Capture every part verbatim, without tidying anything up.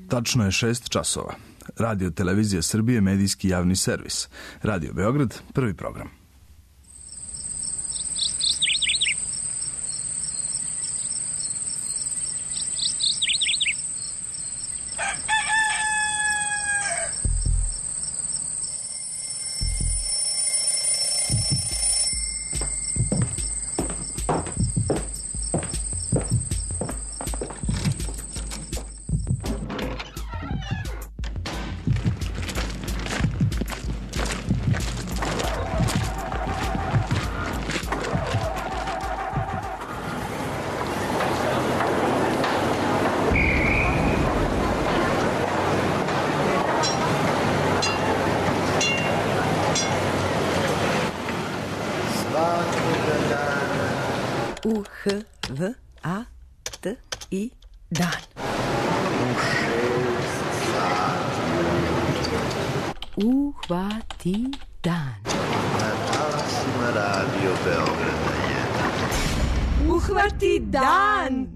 Tačno je šest časova. Radio Televizija Srbije, medijski javni servis. Radio Beograd, prvi program. U, H, V, A, T, I, dan. Uhvati dan. Na talasima Radio Beograda jedan. Uhvati dan!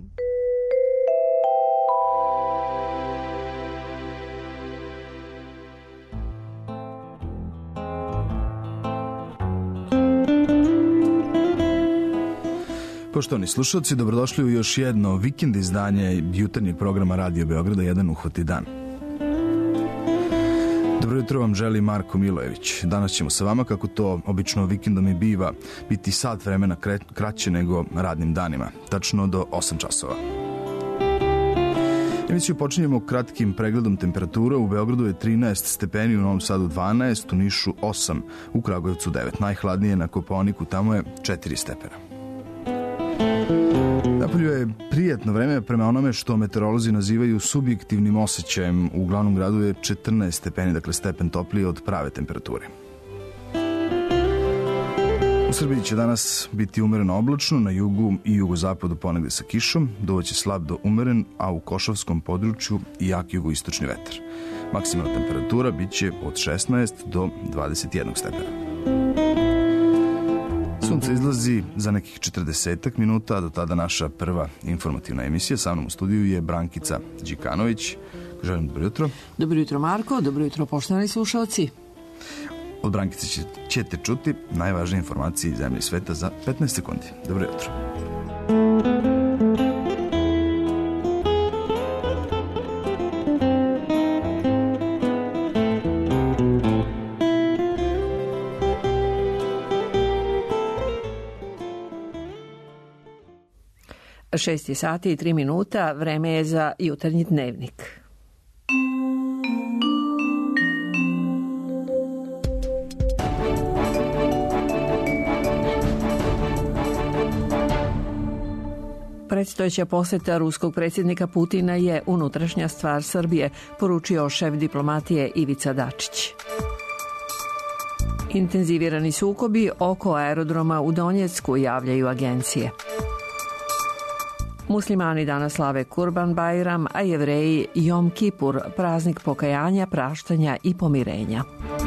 Poštovani slušalci, dobrodošli u još jedno vikend izdanje jutarnjeg programa Radio Beograda jedan Uhvati dan. Dobro jutro vam želi Marko Milojević. Danas ćemo sa vama, kako to obično vikendom i biva, biti sat vremena kraće nego radnim danima, tačno do osam časova. Emisiju počinjemo kratkim pregledom temperatura. U Beogradu je trinaest stepeni, u Novom Sadu dvanaest, u Nišu osam, u Kragujevcu devet. Najhladnije na Kopaoniku, tamo je četiri stepena. Napolju je prijatno vreme prema onome što meteorolozi nazivaju subjektivnim osjećajem. U glavnom gradu je četrnaest stepeni, dakle stepen toplije od prave temperature. U Srbiji će danas biti umereno oblačno, na jugu i jugozapadu ponegde sa kišom, duvaće slab do umeren, a u Košavskom području i jak jugoistočni vetar. Maksimalna temperatura biće od šesnaest do dvadeset jedan stepena. Sunce izlazi za nekih četrdesetak minuta, a do tada naša prva informativna emisija. Sa mnom u studiju je Brankica Đikanović. Želim dobro jutro. Dobro jutro Marko, dobro jutro poštovani slušalci. Od Brankice ćete čuti najvažnije informacije iz zemlje i sveta za petnaest sekundi. Dobro jutro. Šest je sati i tri minuta, vreme je za jutarnji dnevnik. Predstojeća poseta ruskog predsjednika Putina je unutrašnja stvar Srbije, poručio šef diplomatije Ivica Dačić. Intenzivirani sukobi oko aerodroma u Donjecku, javljaju agencije. Muslimani danas slave Kurban Bajram, a Jevreji Jom Kipur, praznik pokajanja, praštanja i pomirenja.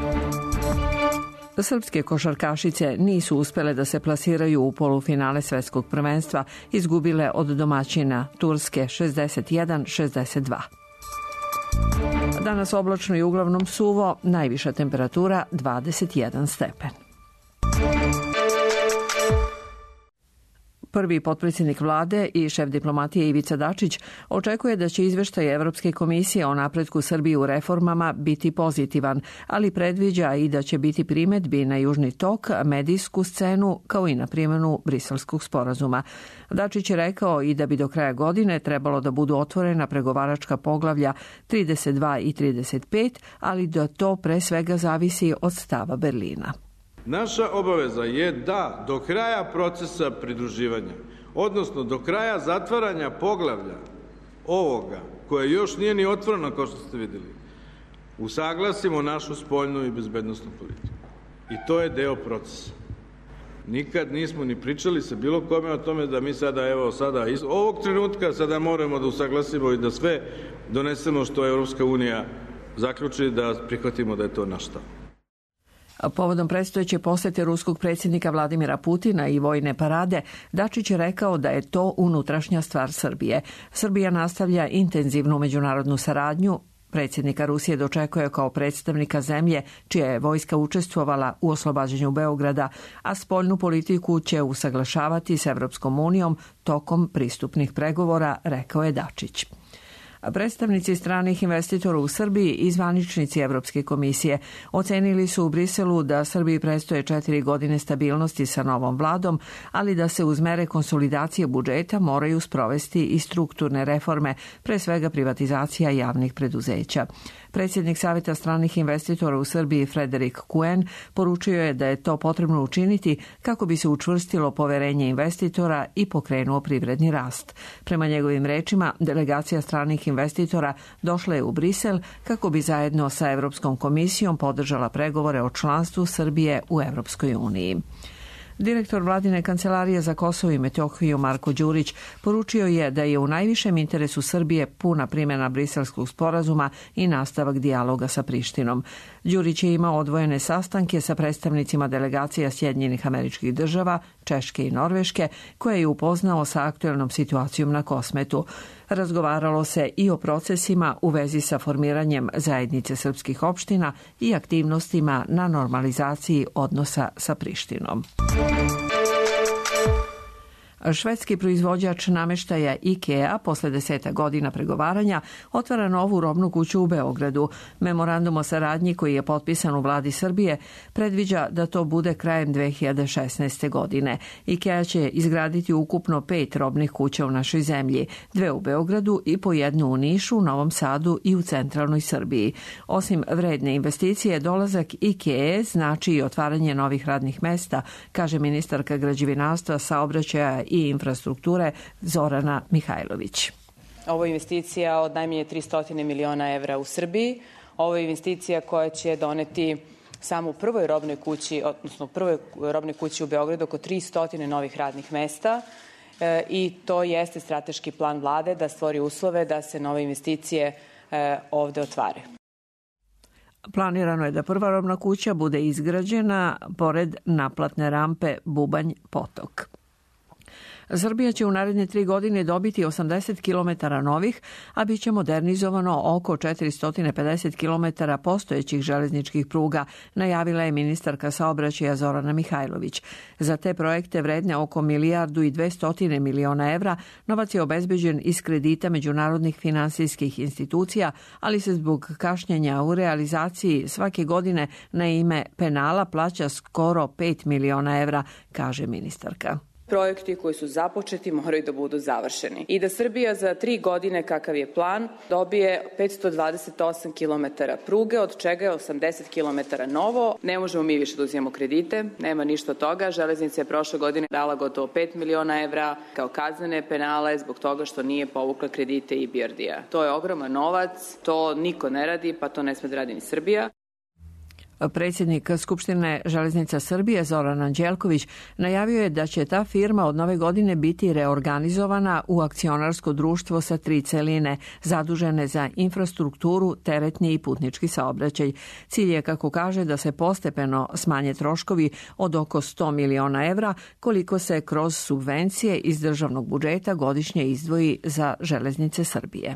Srpske košarkašice nisu uspele da se plasiraju u polufinale svetskog prvenstva, izgubile od domaćina Turske šezdeset jedan šezdeset dva. Danas oblačno i uglavnom suvo, najviša temperatura dvadeset jedan stepen. Prvi potpredsjednik vlade i šef diplomatije Ivica Dačić očekuje da će izveštaj Evropske komisije o napretku Srbije u reformama biti pozitivan, ali predviđa i da će biti primedbi na Južni tok, medijsku scenu, kao i na primjenu Briselskog sporazuma. Dačić je rekao i da bi do kraja godine trebalo da budu otvorena pregovaračka poglavlja trideset dva i trideset pet, ali da to pre svega zavisi od stava Berlina. Naša obaveza je da do kraja procesa pridruživanja, odnosno do kraja zatvaranja poglavlja ovoga, koje još nije ni otvoreno kao što ste vidjeli, usaglasimo našu spoljnu i bezbednosnu politiku. I to je deo procesa. Nikad nismo ni pričali sa bilo kome o tome da mi sada, evo sada, iz ovog trenutka sada moramo da usaglasimo i da sve donesemo što Evropska unija zaključi, da prihvatimo da je to naš stav. Povodom predstojeće posete ruskog predsjednika Vladimira Putina i vojne parade, Dačić je rekao da je to unutrašnja stvar Srbije. Srbija nastavlja intenzivnu međunarodnu saradnju. Predsjednika Rusije dočekuje kao predstavnika zemlje čija je vojska učestvovala u oslobađanju Beograda, a spoljnu politiku će usaglašavati s Evropskom unijom tokom pristupnih pregovora, rekao je Dačić. Predstavnici stranih investitora u Srbiji i zvaničnici Evropske komisije ocenili su u Briselu da Srbiji predstoje četiri godine stabilnosti sa novom vladom, ali da se uz mere konsolidacije budžeta moraju sprovesti i strukturne reforme, pre svega privatizacija javnih preduzeća. Predsjednik Saveta stranih investitora u Srbiji Frederik Kuen poručio je da je to potrebno učiniti kako bi se učvrstilo poverenje investitora i pokrenuo privredni rast. Prema njegovim rečima, delegacija stranih investitora došla je u Brisel kako bi zajedno sa Evropskom komisijom podržala pregovore o članstvu Srbije u Evropskoj uniji. Direktor Vladine kancelarije za Kosovo i Metohiju Marko Đurić poručio je da je u najvišem interesu Srbije puna primjena Briselskog sporazuma i nastavak dijaloga sa Prištinom. Đurić je imao odvojene sastanke sa predstavnicima delegacija Sjedinjenih Američkih Država, Češke i Norveške, koje je upoznao sa aktuelnom situacijom na Kosmetu. Razgovaralo se i o procesima u vezi sa formiranjem zajednice srpskih opština i aktivnostima na normalizaciji odnosa sa Prištinom. Švedski proizvođač nameštaja IKEA posle deseta godina pregovaranja otvara novu robnu kuću u Beogradu. Memorandum o saradnji koji je potpisan u vladi Srbije predviđa da to bude krajem dve hiljade šesnaeste. godine. IKEA će izgraditi ukupno pet robnih kuća u našoj zemlji, dve u Beogradu i po jednu u Nišu, Novom Sadu i u centralnoj Srbiji. Osim vredne investicije, dolazak IKEA znači i otvaranje novih radnih mesta, kaže ministarka građevinarstva, saobraćaja i infrastrukture Zorana Mihajlović. Ovo je investicija od najmanje tristo miliona evra u Srbiji. Ovo je investicija koja će doneti samo u prvoj robnoj kući, odnosno u prvoj robnoj kući u Beogradu oko tristo novih radnih mesta e, i to jeste strateški plan vlade da stvori uslove da se nove investicije e, ovde otvare. Planirano je da prva robna kuća bude izgrađena pored naplatne rampe Bubanj Potok. Srbija će u naredne tri godine dobiti osamdeset kilometara novih, a bit će modernizovano oko četiristo pedeset kilometara postojećih železničkih pruga, najavila je ministarka saobraćaja Zorana Mihajlović. Za te projekte vredne oko milijardu i dvesta miliona evra novac je obezbeđen iz kredita međunarodnih finansijskih institucija, ali se zbog kašnjenja u realizaciji svake godine na ime penala plaća skoro pet miliona evra, kaže ministarka. Projekti koji su započeti moraju da budu završeni. I da Srbija za tri godine, kakav je plan, dobije petsto dvadeset osam kilometara pruge, od čega je osamdeset kilometara novo. Ne možemo mi više da uzimamo kredite, nema ništa od toga. Železnica je prošle godine dala gotovo pet miliona evra kao kaznene penale zbog toga što nije povukla kredite I B R D-a. To je ogroman novac, to niko ne radi, pa to ne sme da radi ni Srbija. Predsjednik Skupštine Železnica Srbije Zoran Anđelković najavio je da će ta firma od nove godine biti reorganizovana u akcionarsko društvo sa tri celine, zadužene za infrastrukturu, teretni I putnički saobraćaj. Cilj je, kako kaže, da se postepeno smanje troškovi od oko sto miliona evra, koliko se kroz subvencije iz državnog budžeta godišnje izdvoji za Železnice Srbije.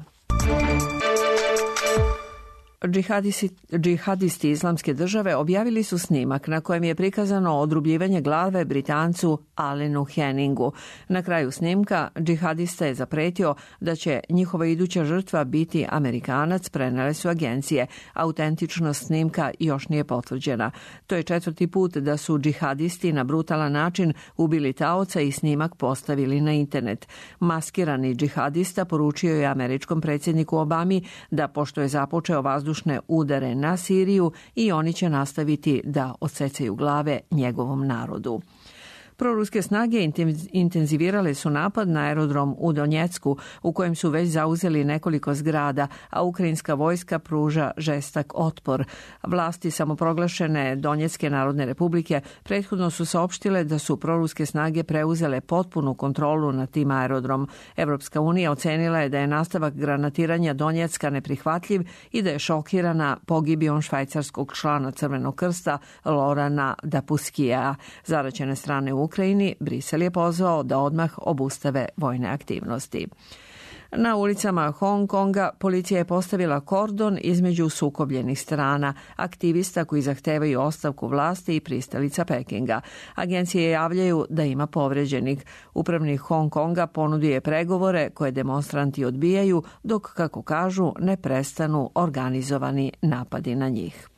Džihadisti, džihadisti Islamske države objavili su snimak na kojem je prikazano odrubljivanje glave Britancu Alenu Henningu. Na kraju snimka džihadista je zapretio da će njihova iduća žrtva biti Amerikanac, prenele su agencije. Autentičnost snimka još nije potvrđena. To je četvrti put da su džihadisti na brutalan način ubili taoca i snimak postavili na internet. Maskirani džihadista poručio je američkom predsjedniku Obami da pošto je započeo vazdušne udare na Siriju i oni će nastaviti da odsecaju glave njegovom narodu. Proruske snage intenzivirale su napad na aerodrom u Donjecku, u kojem su već zauzeli nekoliko zgrada, a ukrajinska vojska pruža žestak otpor. Vlasti samoproglašene Donjecke narodne republike prethodno su saopštile da su proruske snage preuzele potpunu kontrolu nad tim aerodrom. Evropska unija ocenila je da je nastavak granatiranja Donjecka neprihvatljiv i da je šokirana pogibijom švajcarskog člana Crvenog krsta Lorana Dapuskija. Zaraćene strane u Ukrajini Brisel je pozvao da odmah obustave vojne aktivnosti. Na ulicama Hong Konga policija je postavila kordon između sukobljenih strana, aktivista koji zahtevaju ostavku vlasti i pristalica Pekinga. Agencije javljaju da ima povređenih. Upravnik Hong Konga ponudio je pregovore koje demonstranti odbijaju, dok, kako kažu, ne prestanu organizovani napadi na njih.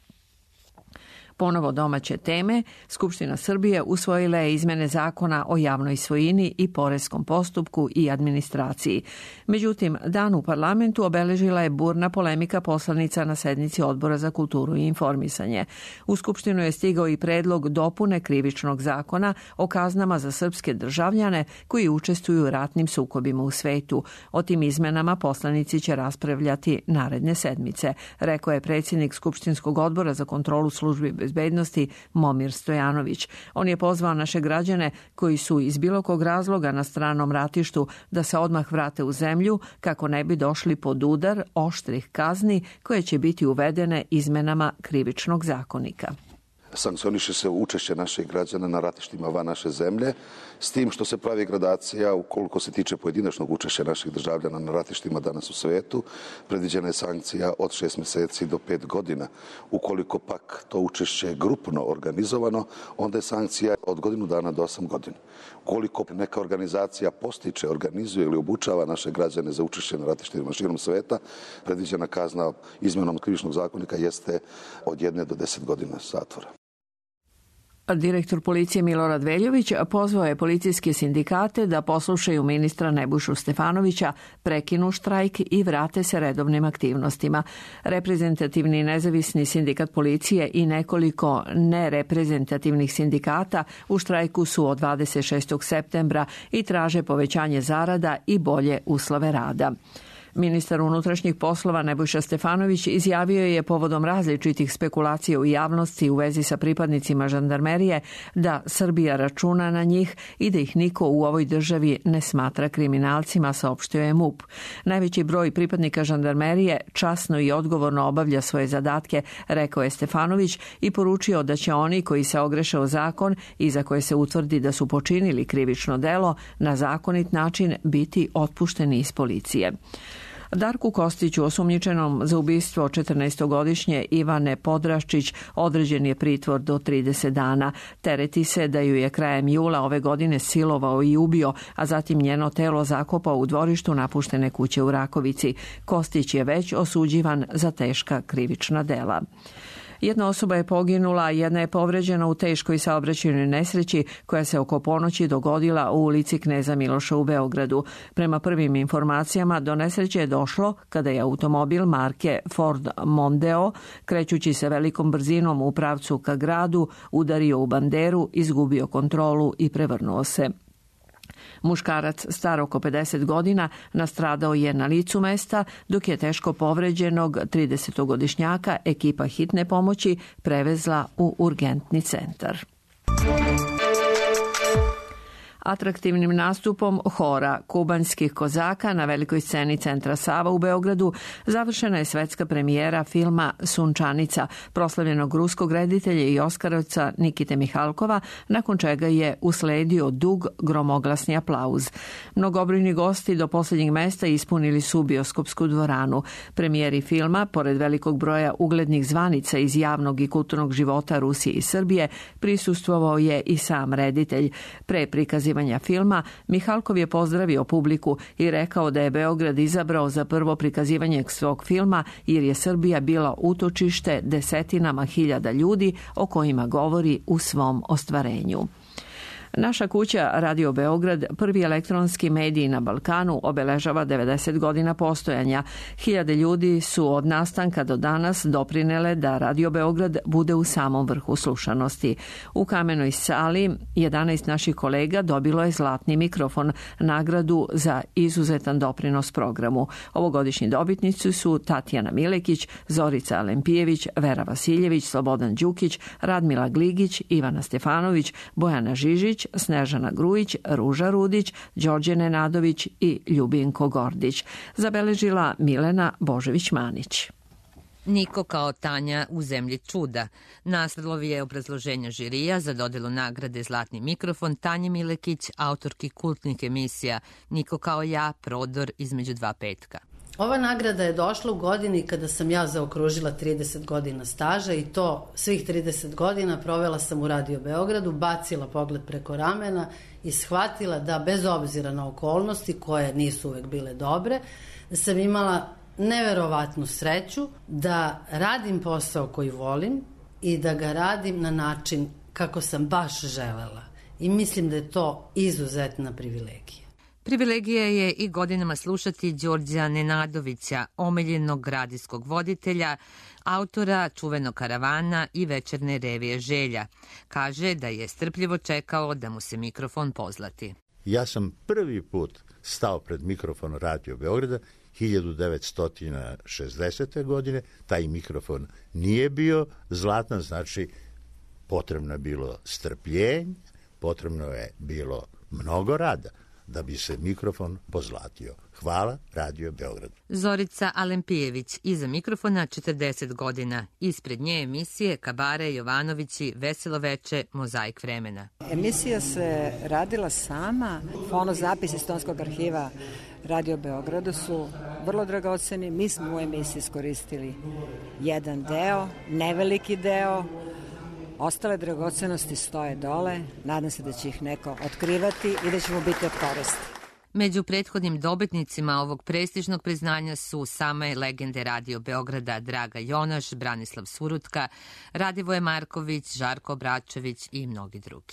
Ponovo domaće teme, Skupština Srbije usvojila je izmene zakona o javnoj svojini i poreskom postupku i administraciji. Međutim, dan u parlamentu obeležila je burna polemika poslanica na sednici Odbora za kulturu i informisanje. U Skupštinu je stigao i predlog dopune krivičnog zakona o kaznama za srpske državljane koji učestvuju u ratnim sukobima u svetu. O tim izmenama poslanici će raspravljati naredne sedmice, rekao je predsjednik Skupštinskog odbora za kontrolu službi bezbednosti Momir Stojanović. On je pozvao naše građane koji su iz bilo kog razloga na stranom ratištu da se odmah vrate u zemlju kako ne bi došli pod udar oštrih kazni koje će biti uvedene izmenama krivičnog zakonika. Sankcioniše se učešće naših građana na ratištima van naše zemlje, s tim što se pravi gradacija ukoliko se tiče pojedinačnog učešća naših državljana na ratištima danas u svetu. Predviđena je sankcija od šest mjeseci do pet godina. Ukoliko pak to učešće je grupno organizovano, onda je sankcija od godinu dana do osam godina. Ukoliko neka organizacija postiče, organizuje ili obučava naše građane za učešće na ratištima širom sveta, predviđena kazna izmjenom krivičnog zakonika jeste od jedne do deset godina zatvora. Direktor policije Milorad Veljović pozvao je policijske sindikate da poslušaju ministra Nebojšu Stefanovića, prekinu štrajk i vrate se redovnim aktivnostima. Reprezentativni nezavisni sindikat policije i nekoliko nereprezentativnih sindikata u štrajku su od dvadeset šestog septembra i traže povećanje zarada i bolje uslove rada. Ministar unutrašnjih poslova Nebojša Stefanović izjavio je povodom različitih spekulacija u javnosti u vezi sa pripadnicima žandarmerije da Srbija računa na njih i da ih niko u ovoj državi ne smatra kriminalcima, saopštio je MUP. Najveći broj pripadnika žandarmerije časno i odgovorno obavlja svoje zadatke, rekao je Stefanović i poručio da će oni koji se ogreše o zakon i za koje se utvrdi da su počinili krivično delo na zakonit način biti otpušteni iz policije. Darku Kostiću, osumnjičenom za ubistvo četrnaestogodišnje Ivane Podraščić, određen je pritvor do trideset dana. Tereti se da ju je krajem jula ove godine silovao i ubio, a zatim njeno telo zakopao u dvorištu napuštene kuće u Rakovici. Kostić je već osuđivan za teška krivična dela. Jedna osoba je poginula, a jedna je povređena u teškoj saobraćajnoj nesreći koja se oko ponoći dogodila u ulici Kneza Miloša u Beogradu. Prema prvim informacijama, do nesreće je došlo kada je automobil marke Ford Mondeo, krećući se velikom brzinom u pravcu ka gradu, udario u banderu, izgubio kontrolu i prevrnuo se. Muškarac star oko pedeset godina nastradao je na licu mesta, dok je teško povređenog tridesetogodišnjaka ekipa hitne pomoći prevezla u urgentni centar. Atraktivnim nastupom hora kubanskih kozaka na velikoj sceni Centra Sava u Beogradu završena je svetska premijera filma Sunčanica, proslavljenog ruskog reditelja i oskarovca Nikite Mihalkova, nakon čega je usledio dug gromoglasni aplauz. Mnogobrojni gosti do posljednjeg mesta ispunili su bioskopsku dvoranu. Premijeri filma, pored velikog broja uglednih zvanica iz javnog i kulturnog života Rusije i Srbije, prisustvovao je i sam reditelj. Pre prikazivanja filma, Mihalkov je pozdravio publiku i rekao da je Beograd izabrao za prvo prikazivanje svog filma jer je Srbija bila utočište desetinama hiljada ljudi o kojima govori u svom ostvarenju. Naša kuća Radio Beograd, prvi elektronski medij na Balkanu, obeležava devedeset godina postojanja. Hiljade ljudi su od nastanka do danas doprinele da Radio Beograd bude u samom vrhu slušanosti. U kamenoj sali jedanaest naših kolega dobilo je zlatni mikrofon, nagradu za izuzetan doprinos programu. Ovogodišnji dobitnici su Tatjana Milekić, Zorica Alempijević, Vera Vasiljević, Slobodan Đukić, Radmila Gligić, Ivana Stefanović, Bojana Žižić, Snežana Grujić, Ruža Rudić, Đorđe Nenadović i Ljubinko Gordić. Zabeležila Milena Božević-Manić. Niko kao Tanja u zemlji čuda. Naslov je obrazloženja žirija za dodelu nagrade Zlatni mikrofon Tanji Milekić, autorki kultnih emisija Niko kao ja, Prodor, Između dva petka. Ova nagrada je došla u godini kada sam ja zaokružila trideset godina staža i to svih trideset godina provela sam u Radio Beogradu, bacila pogled preko ramena i shvatila da bez obzira na okolnosti koje nisu uvek bile dobre, da sam imala neverovatnu sreću da radim posao koji volim i da ga radim na način kako sam baš želela. I mislim da je to izuzetna privilegija. Privilegija je i godinama slušati Đorđa Nenadovića, omiljenog radijskog voditelja, autora čuvenog Karavana i večerne revije Želja. Kaže da je strpljivo čekao da mu se mikrofon pozlati. Ja sam prvi put stao pred mikrofon Radio Beograda hiljadu devetsto šezdesete. godine. Taj mikrofon nije bio zlatan, znači potrebno je bilo strpljenje, potrebno je bilo mnogo rada da bi se mikrofon pozlatio. Hvala Radio Beograd. Zorica Alempijević, iza mikrofona četrdeset godina. Ispred nje emisije Kabare, Jovanovići, Veselo veče, Mozaik vremena. Emisija se radila sama. Fonozapis iz Tonskog arhiva Radio Beogradu su vrlo dragoceni. Mi smo u emisiji iskoristili jedan deo, neveliki deo. Ostale dragocenosti stoje dole. Nadam se da će ih neko otkrivati i da ćemo biti od koristi. Među prethodnim dobitnicima ovog prestižnog priznanja su same legende Radio Beograda Draga Jonaš, Branislav Surutka, Radivoje Marković, Žarko Bračević i mnogi drugi.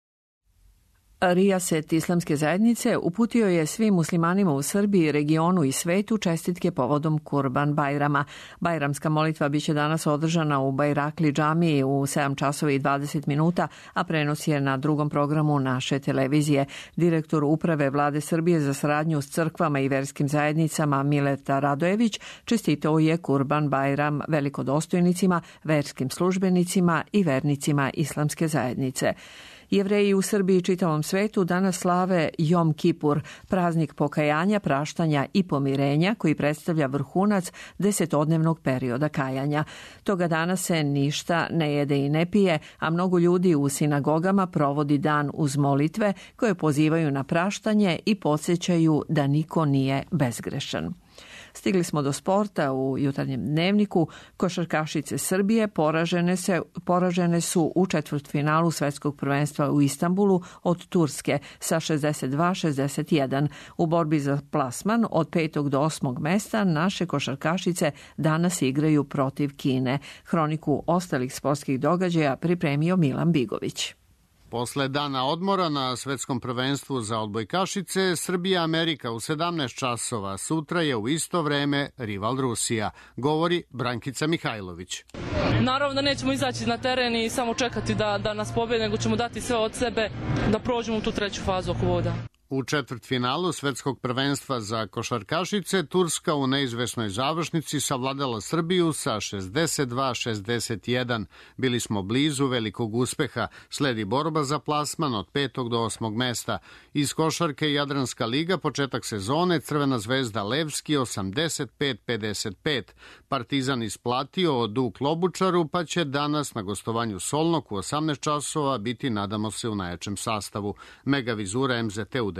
Rijaset Islamske zajednice uputio je svim muslimanima u Srbiji, regionu i svetu čestitke povodom Kurban Bajrama. Bajramska molitva biće danas održana u Bajrakli džamiji u sedam časova i dvadeset minuta, a prenos je na drugom programu naše televizije. Direktor Uprave Vlade Srbije za saradnju s crkvama i verskim zajednicama Mileta Radojević čestitao je Kurban Bajram velikodostojnicima, verskim službenicima i vernicima Islamske zajednice. Jevreji u Srbiji i čitavom svetu danas slave Jom Kipur, praznik pokajanja, praštanja i pomirenja koji predstavlja vrhunac desetodnevnog perioda kajanja. Toga dana se ništa ne jede i ne pije, a mnogo ljudi u sinagogama provodi dan uz molitve koje pozivaju na praštanje i podsjećaju da niko nije bezgrešan. Stigli smo do sporta u jutarnjem dnevniku. Košarkašice Srbije poražene, se, poražene su u četvrtfinalu svetskog prvenstva u Istanbulu od Turske sa šezdeset dva šezdeset jedan. U borbi za plasman od petog do osmog mesta naše košarkašice danas igraju protiv Kine. Hroniku ostalih sportskih događaja pripremio Milan Bigović. Posle dana odmora na svetskom prvenstvu za odbojkašice, Srbija-Amerika u sedamnaest časova. Sutra je u isto vreme rival Rusija, govori Brankica Mihajlović. Naravno da nećemo izaći na teren i samo čekati da, da nas pobede, nego ćemo dati sve od sebe da prođemo u tu treću fazu oko voda. U četvrtfinalu svetskog prvenstva za košarkašice Turska u neizvesnoj završnici savladala Srbiju sa šezdeset dva šezdeset jedan. Bili smo blizu velikog uspeha. Sledi borba za plasman od petog do osmog mesta. Iz košarke Jadranska liga početak sezone Crvena zvezda Levski osamdeset pet pedeset pet. Partizan isplatio od u Klobučaru pa će danas na gostovanju Solnog u osamnaest časova biti, nadamo se, u najjačem sastavu. Mega Vizura M Z T u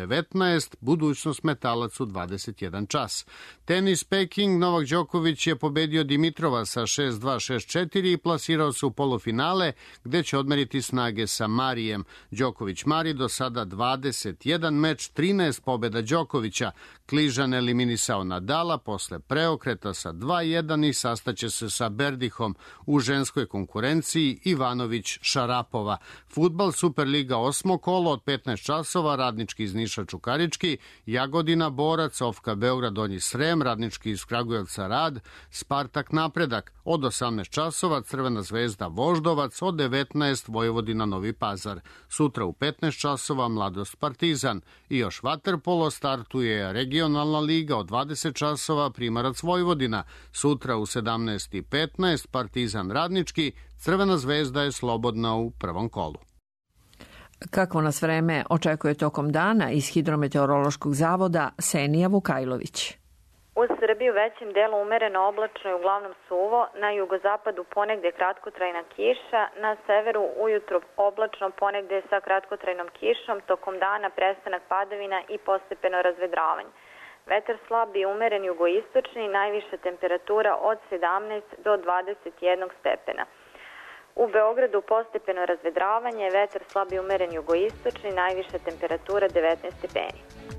devetnaest, budućnost Metalac u dvadeset jedan čas. Tenis Peking, Novak Đoković je pobedio Dimitrova sa šest dva šest četiri i plasirao se u polufinale, gde će odmeriti snage sa Marijem. Đoković Mari do sada dvadeset jedan meč, trinaest pobjeda Đokovića. Kližan eliminisao Nadala posle preokreta sa dva jedan i sastaće se sa Berdihom u ženskoj konkurenciji Ivanović Šarapova. Fudbal Superliga osmo kolo od petnaest časova, Radnički iz Niša Čukarički, Jagodina Borac, Ofka Beograd Donji Srem, Radnički iz Kragujevca Rad, Spartak Napredak. Od osamnaest časova Crvena zvezda Voždovac, od devetnaest Vojvodina Novi Pazar. Sutra u petnaest časova Mladost Partizan. I još vaterpolo startuje Regionalna liga od dvadeset časova Primarac Vojvodina. Sutra u sedamnaest i petnaest Partizan Radnički, Crvena zvezda je slobodna u prvom kolu. Kako nas vreme očekuje tokom dana iz Hidrometeorološkog zavoda Senija Vukajlović. U Srbiji u većem delu umereno oblačno i uglavnom suvo, na jugozapadu ponegde kratkotrajna kiša, na severu ujutro oblačno ponegde sa kratkotrajnom kišom, tokom dana prestanak padavina i postepeno razvedravanje. Vetar slab i umeren jugoistočni, najviša temperatura od sedamnaest do dvadeset jedan stepena. U Beogradu postepeno razvedravanje, vetar slab i umeren jugoistočni, najviša temperatura devetnaest stepeni.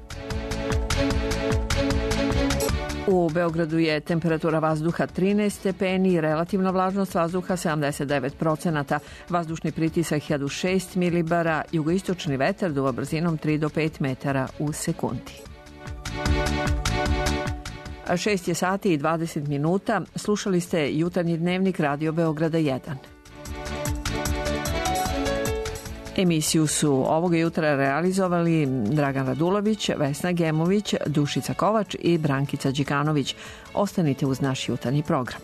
U Beogradu je temperatura vazduha trinaest stepeni, relativna vlažnost vazduha sedamdeset devet procenata, vazdušni pritisak hiljadu šest milibara, jugoistočni vetar duva brzinom tri do pet metara u sekundi. šest je sati i dvadeset minuta, slušali ste jutarnji dnevnik Radio Beograda jedan. Emisiju su ovoga jutra realizovali Dragan Radulović, Vesna Gemović, Dušica Kovač i Brankica Đikanović. Ostanite uz naš jutarnji program.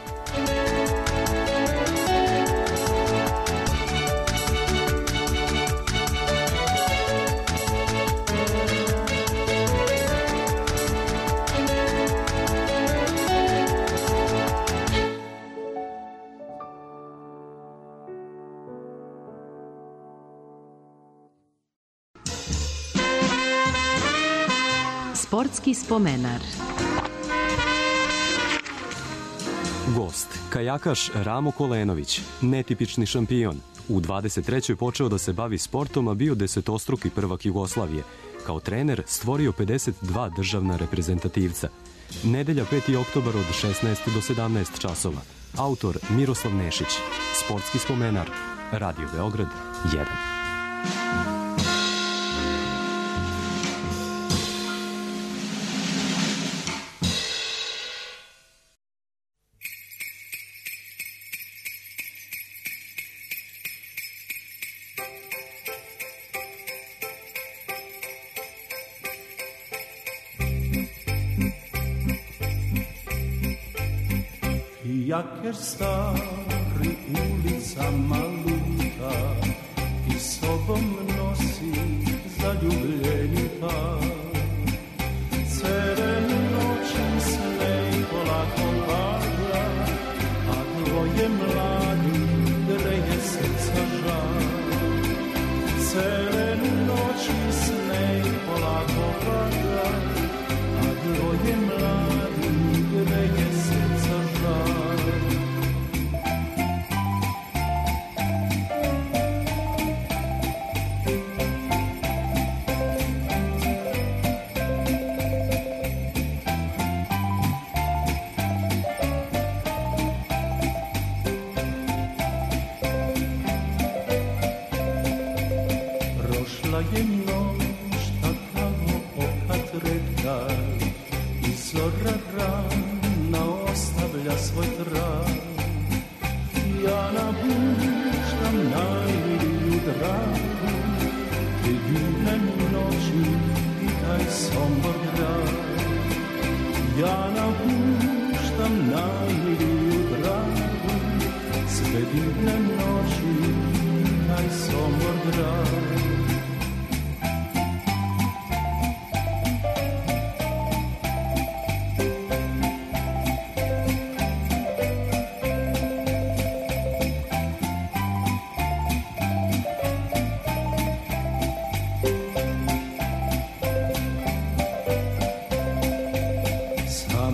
Sportski spomenar. Gost, kajakaš Ramo Kolenović, netipični šampion. U dvadeset trećoj počeo da se bavi sportom, a bio desetostruki prvak Jugoslavije. Kao trener stvorio pedeset dva državna reprezentativca. Nedelja peti oktobar od šesnaest do sedamnaest časova. Autor Miroslav Nešić. Sportski spomenar. Radio Beograd jedan. Jaker stari ulicama luta i sobom nosi zaljubljenika. Ceren noći snej polako pada, a dvoje mladih greje srca žar. Ceren noći snej polako pada, a dvoje mladih greje srca žar.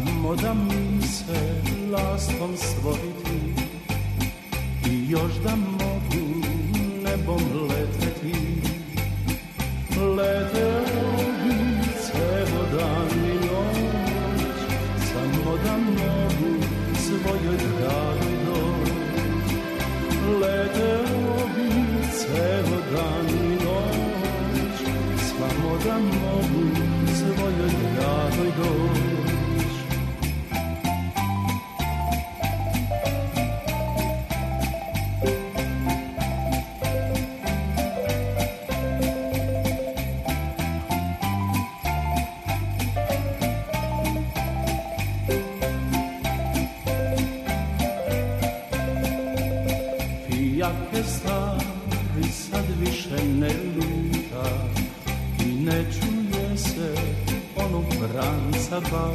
samo da mi se lastom stvoriti i još da mogu nebom leteti. Leteo bi ceo dan i noć, samo da mogu svojoj dragi doć. Leteo bi ceo dan i noć, samo da mogu svojoj dragoj doć. Pijake stari sad više ne luta i ne čuje se onog Franca Bat.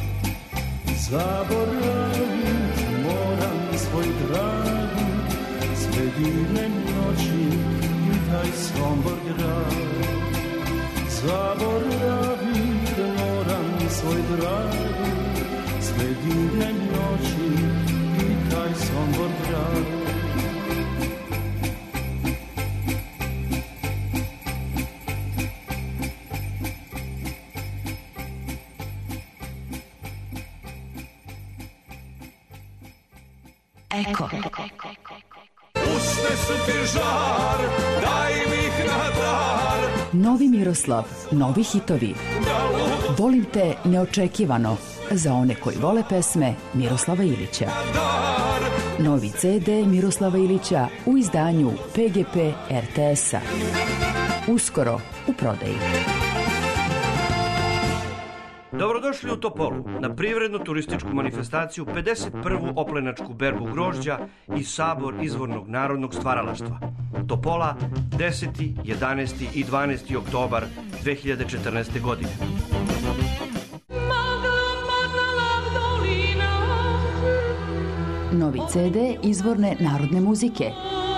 Zaboravit moram svoj dragi, sve divne noći i taj Sombor grad. Zaboravit moram svoj dragi, sve divne noći i taj Sombor grad. Eko. Usne su ti žar, daj mi ih na dar. Novi Miroslav, novi hitovi. Volim te neočekivano, za one koji vole pesme Miroslava Ilića. Novi ce de Miroslava Ilića u izdanju pe ge pe er te es-a. Uskoro u prodaji. Dobrodošli u Topolu, na privrednu turističku manifestaciju, pedeset prvu oplenačku berbu grožđa i sabor izvornog narodnog stvaralaštva. Topola, deseti, jedanaesti i dvanaesti oktobar dve hiljade četrnaeste. godine. Novi ce de izvorne narodne muzike.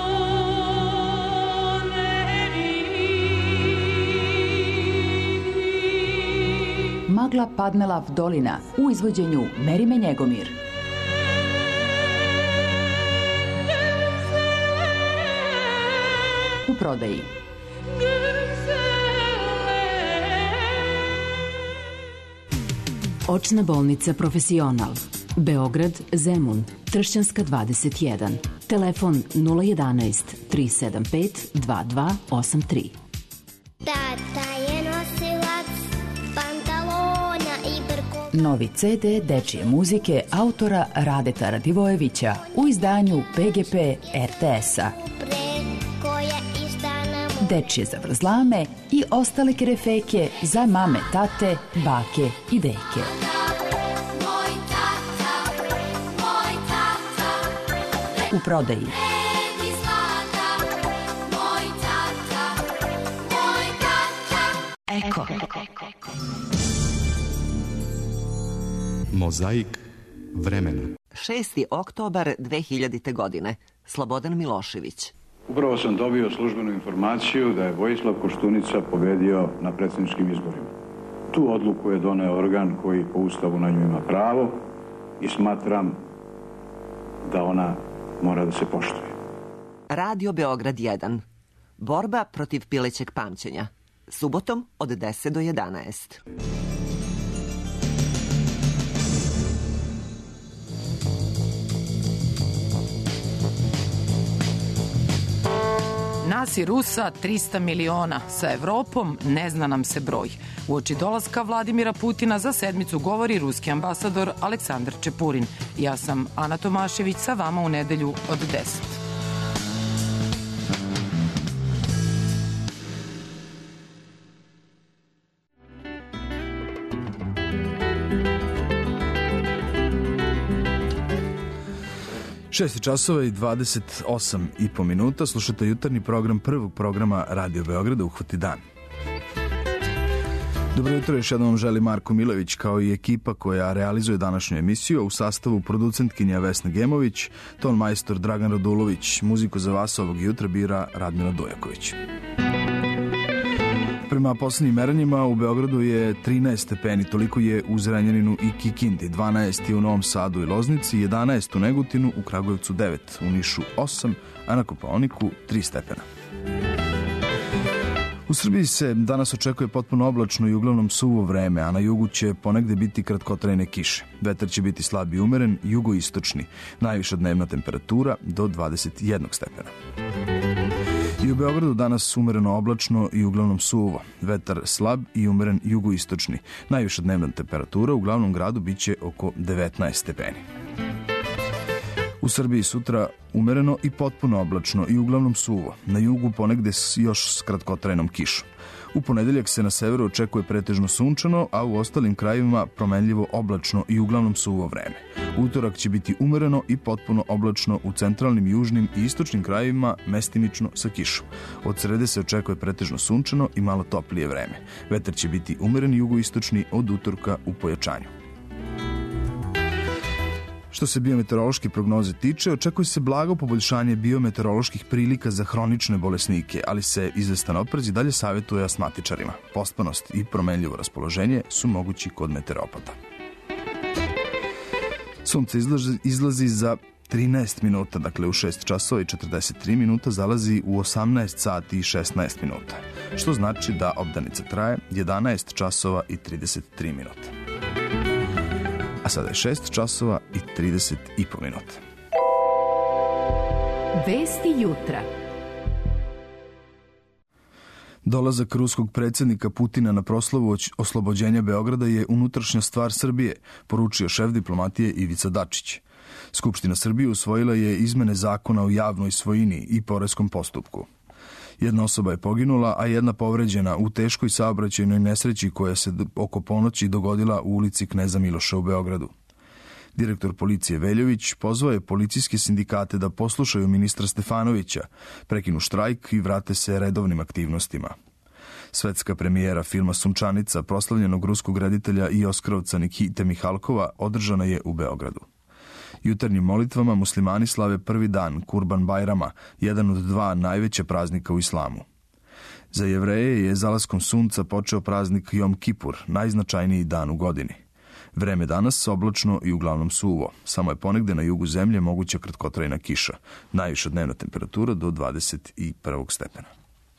Magla Padnelav dolina u izvođenju Merime Njegomir. U prodaji. Očna bolnica Profesional. Beograd, Zemun, Tršćanska dvadeset jedan. Telefon nula jedanaest tri sedam pet dva dva osam tri. Tata je nosilac pantalona i brko. Novi ce de dečije muzike autora Radeta Radivojevića u izdanju pe ge pe er te es-a. Dečije zavrzlame i ostale kerefeke za mame, tate, bake i deke. U prodaji. Eko. Mozaik vremena. šesti oktobar dve hiljadite. godine. Slobodan Milošević. Upravo sam dobio službenu informaciju da je Vojislav Koštunica pobedio na predsjedničkim izborima. Tu odluku je doneo organ koji po Ustavu na nju ima pravo i smatram da ona mora da se poštuje. Radio Beograd jedan. Borba protiv pilećeg pamćenja. Subotom od deset do jedanaest. Nas i Rusa trista miliona, sa Evropom ne zna nam se broj. Uoči dolaska Vladimira Putina za sedmicu govori ruski ambasador Aleksandar Čepurin. Ja sam Ana Tomašević, sa vama u nedelju od deset. šest časova i dvadeset osam i po minuta. Slušate jutarnji program prvog programa Radio Beograda Uhvati dan. Dobro jutro, još jednom vam želi Marko Milović kao i ekipa koja realizuje današnju emisiju, u sastavu producentkinja Vesna Gemović, ton majstor Dragan Radulović, muziku za vas ovog jutra bira Radmila Dojaković. Prema posljednjim merenjima u Beogradu je trinaest stepeni, toliko je u Zrenjaninu i Kikindi, dvanaest je u Novom Sadu i Loznici, jedanaest u Negotinu, u Kragujevcu devet, u Nišu osam, a na Kopaoniku tri stepena. U Srbiji se danas očekuje potpuno oblačno i uglavnom suvo vreme, a na jugu će ponegde biti kratkotrajne kiše. Vetar će biti slab i umeren, jugoistočni, najviša dnevna temperatura do dvadeset jedan stepena. I u Beogradu danas umereno oblačno i uglavnom suvo. Vetar slab i umeren jugoistočni. Najviša dnevna temperatura u glavnom gradu biće oko devetnaest stepeni. U Srbiji sutra umereno i potpuno oblačno i uglavnom suvo. Na jugu ponegde još s kratkotrajnom kišom. U ponedeljak se na severu očekuje pretežno sunčano, a u ostalim krajevima promenljivo oblačno i uglavnom suvo vreme. Utorak će biti umereno i potpuno oblačno u centralnim, južnim i istočnim krajevima, mestimično sa kišom. Od srede se očekuje pretežno sunčano i malo toplije vreme. Vetar će biti umeren jugoistočni, od utorka u pojačanju. Što se biometeorološke prognoze tiče, očekuje se blago poboljšanje biometeoroloških prilika za hronične bolesnike, ali se izvestan oprez i dalje savjetuje astmatičarima. Pospanost i promenljivo raspoloženje su mogući kod meteoropata. Sunce izlazi, izlazi za trinaest minuta, dakle u šest časova i četrdeset tri minuta, zalazi u osamnaest sati i šesnaest minuta, što znači da obdanica traje jedanaest časova i trideset tri minuta. A sada je šest časova i trideset i po minuta. Vesti jutra. Dolazak ruskog predsjednika Putina na proslavu oslobođenja Beograda je unutrašnja stvar Srbije, poručio šef diplomatije Ivica Dačić. Skupština Srbije usvojila je izmene zakona o javnoj svojini i poreskom postupku. Jedna osoba je poginula, a jedna povređena u teškoj saobraćajnoj nesreći koja se oko ponoći dogodila u ulici Kneza Miloša u Beogradu. Direktor policije Veljović pozvao je policijske sindikate da poslušaju ministra Stefanovića, prekinu štrajk i vrate se redovnim aktivnostima. Svetska premijera filma Sunčanica, proslavljenog ruskog reditelja i Oskarovca Nikite Mihalkova, održana je u Beogradu. Jutarnjim molitvama muslimani slave prvi dan Kurban Bajrama, jedan od dva najveća praznika u islamu. Za Jevreje je zalaskom sunca počeo praznik Jom Kipur, najznačajniji dan u godini. Vreme danas oblačno i uglavnom suvo. Samo je ponegde na jugu zemlje moguća kratkotrajna kiša. Najviša dnevna temperatura do dvadeset jedan stepena.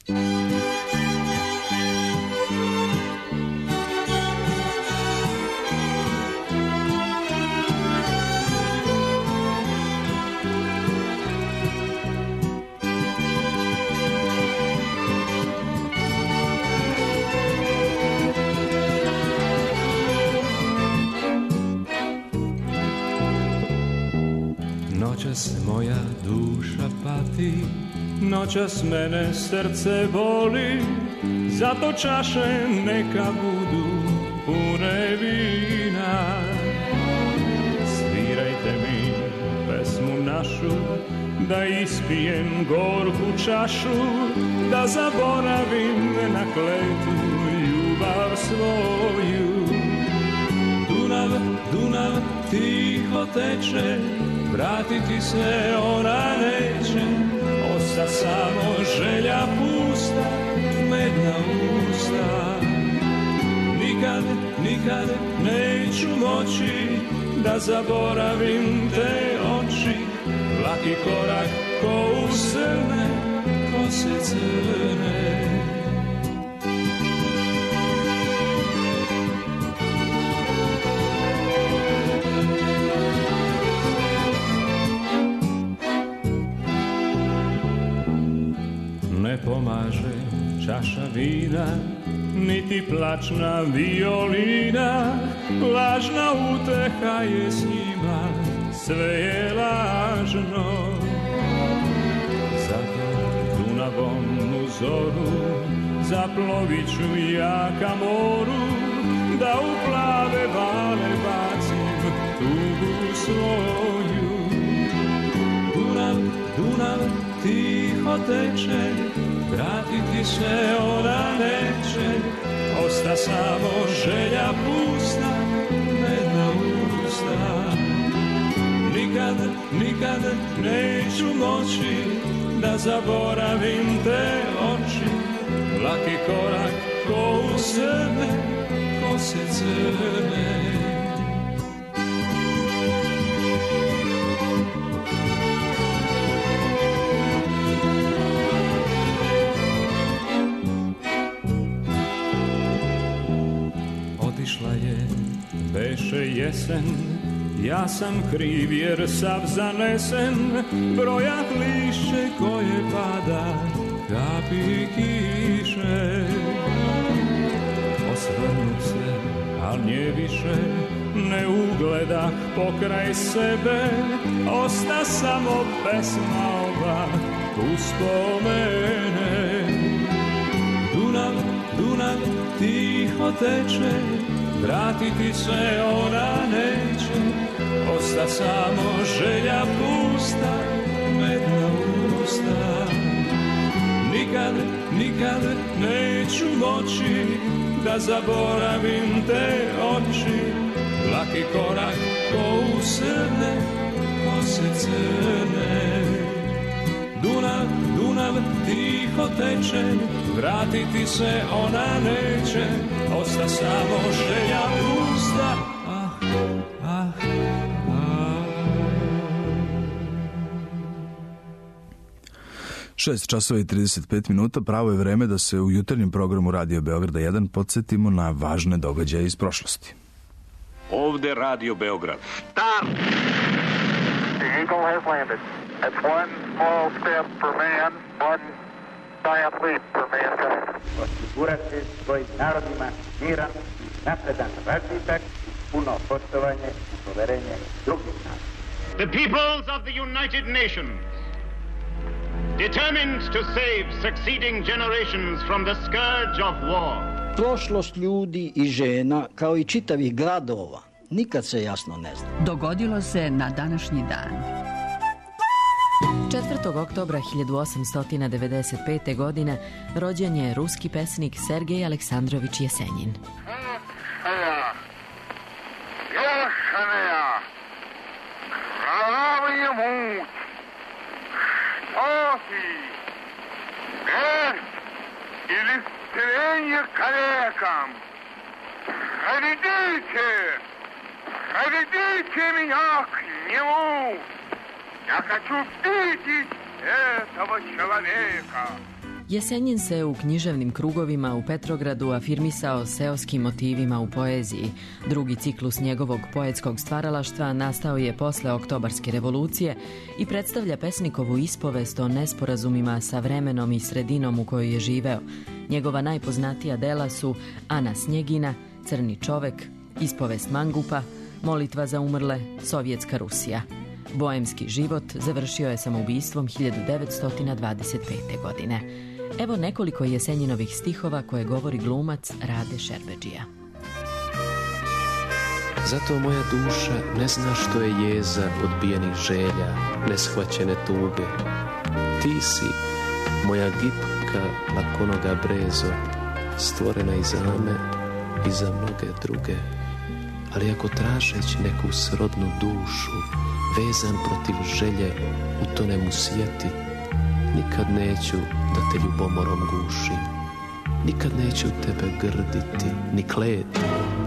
Noćas moja duša pati, noćas mene srce boli, zato čaše neka budu pune vina. Svirajte mi pesmu našu, da ispijem gorku čašu, da zaboravim na kletu ljubav svoju. Dunav, Dunav tiho teče, vratiti se ona neće, osta samo želja pusta, medna usta. Nikad, nikad neću moći da zaboravim te oči, laki korak ko u srne, kose crne. Ne pomaže čaša vina, niti plačna violina, lažna uteha je s njima, sve je lažno. Zato Dunavom u zoru zaplovit ću ja ka moru, da u plave vale bacim tugu svoju. Dunav, Dunav tiho teče, vratiti se ona neće, osta samo želja pusta, medna usta. Nikad, nikad neću moći da zaboravim te oči, laki korak ko u sebe kose crne. Otišla je, beše jesen, ja sam kriv jer sav zanesen, brojat lišće koje pada, kapi kiše. Osvrnut se, al nje više ne ugledah pokraj sebe, osta samo pesma ova uspomene. Dunav, Dunav tiho teče, vratiti se ona neće, osta samo želja pusta, medna usta. Nikad, nikad neću moći da zaboravim te oči, laki korak ko usrne, kose crne. Dunav, Dunav tiho teče, vratiti se ona neće, osta samo želja pusta. Ah, ah, ah. šest časova i trideset pet minuta, pravo je vreme da se u jutarnjem programu Radio Beograda jedan podsjetimo na važne događaje iz prošlosti. Ovde Radio Beograd. Start! The Eagle has landed. That's one small step for man, one giant leap for mankind. Osigurati svojim narodima miran, napredan razvitak, puno poštovanje i poverenje drugih naroda. The peoples of the United Nations, determined to save succeeding generations from the scourge of war. Prošlost ljudi i žena, kao i čitavih gradova, nikad se jasno ne zna. Dogodilo se na današnji dan. četvrtog oktobra hiljadu osamsto devedeset pete. godine rođen je ruski pesnik Sergej Aleksandrović Jesenjin. Или строение калекам. Проведите, проведите меня к нему. Я хочу видеть этого человека. Jesenjin se u književnim krugovima u Petrogradu afirmisao seoskim motivima u poeziji. Drugi ciklus njegovog poetskog stvaralaštva nastao je posle Oktobarske revolucije i predstavlja pesnikovu ispovest o nesporazumima sa vremenom i sredinom u kojoj je živeo. Njegova najpoznatija dela su Ana Snjegina, Crni čovek, Ispovest mangupa, Molitva za umrle, Sovjetska Rusija. Boemski život završio je samoubistvom hiljadu devetsto dvadeset pete. godine. Evo nekoliko Jesenjinovih stihova koje govori glumac Rade Šerbedžija. Zato moja duša ne zna što je jeza odbijenih želja, neshvaćene tuge. Ti si moja gipka lakonoga brezo, stvorena i za me i za mnoge druge. Ali ako tražeć neku srodnu dušu, vezan protiv želje, utonem u sjeti, nikad neću da te ljubomorom gušim, nikad neću tebe grditi, ni kleti.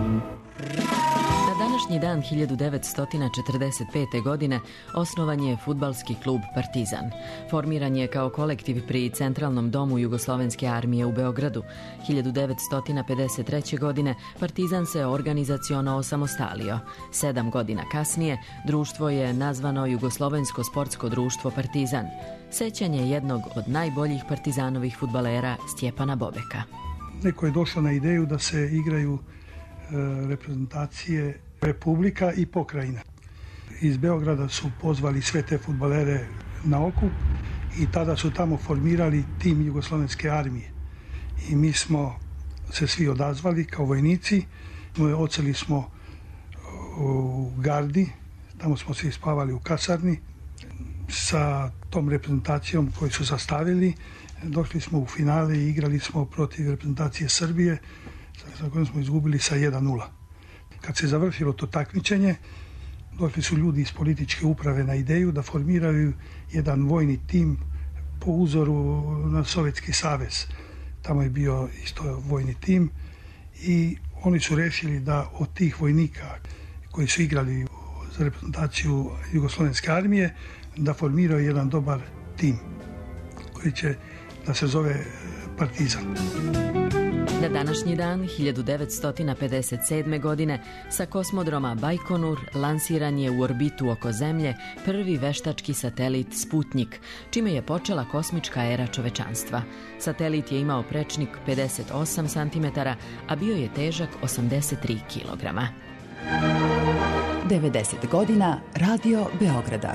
Na današnji dan hiljadu devetsto četrdeset pete. godine osnovan je fudbalski klub Partizan. Formiran je kao kolektiv pri Centralnom domu Jugoslovenske armije u Beogradu. hiljadu devetsto pedeset treće. godine Partizan se organizaciono osamostalio. Sedam godina kasnije društvo je nazvano Jugoslovensko sportsko društvo Partizan. Sećanje jednog od najboljih partizanovih fudbalera Stjepana Bobeka. Neko je došao na ideju da se igraju e, reprezentacije republika i pokrajina. Iz Beograda su pozvali sve te fudbalere na okup i tada su tamo formirali tim Jugoslovenske armije. I mi smo se svi odazvali kao vojnici. Odseli smo u gardi, tamo smo svi spavali u kasarni. Sa tom reprezentacijom koju su sastavili došli smo u finale i igrali smo protiv reprezentacije Srbije sa kojom smo izgubili sa jedan nula. Kad se završilo to takmičenje, došli su ljudi iz političke uprave na ideju da formiraju jedan vojni tim po uzoru na Sovjetski savez. tamo je bio isto vojni tim i oni su rešili da od tih vojnika koji su igrali za reprezentaciju Jugoslovenske armije da formiraju jedan dobar tim koji će da se zove Partizan. Na današnji dan, hiljadu devetsto pedeset sedme. godine, sa kosmodroma Bajkonur lansiran je u orbitu oko Zemlje prvi veštački satelit Sputnjik, čime je počela kosmička era čovečanstva. Satelit je imao prečnik pedeset osam centimetara, a bio je težak osamdeset tri kilograma. devedeset godina Radio Beograda.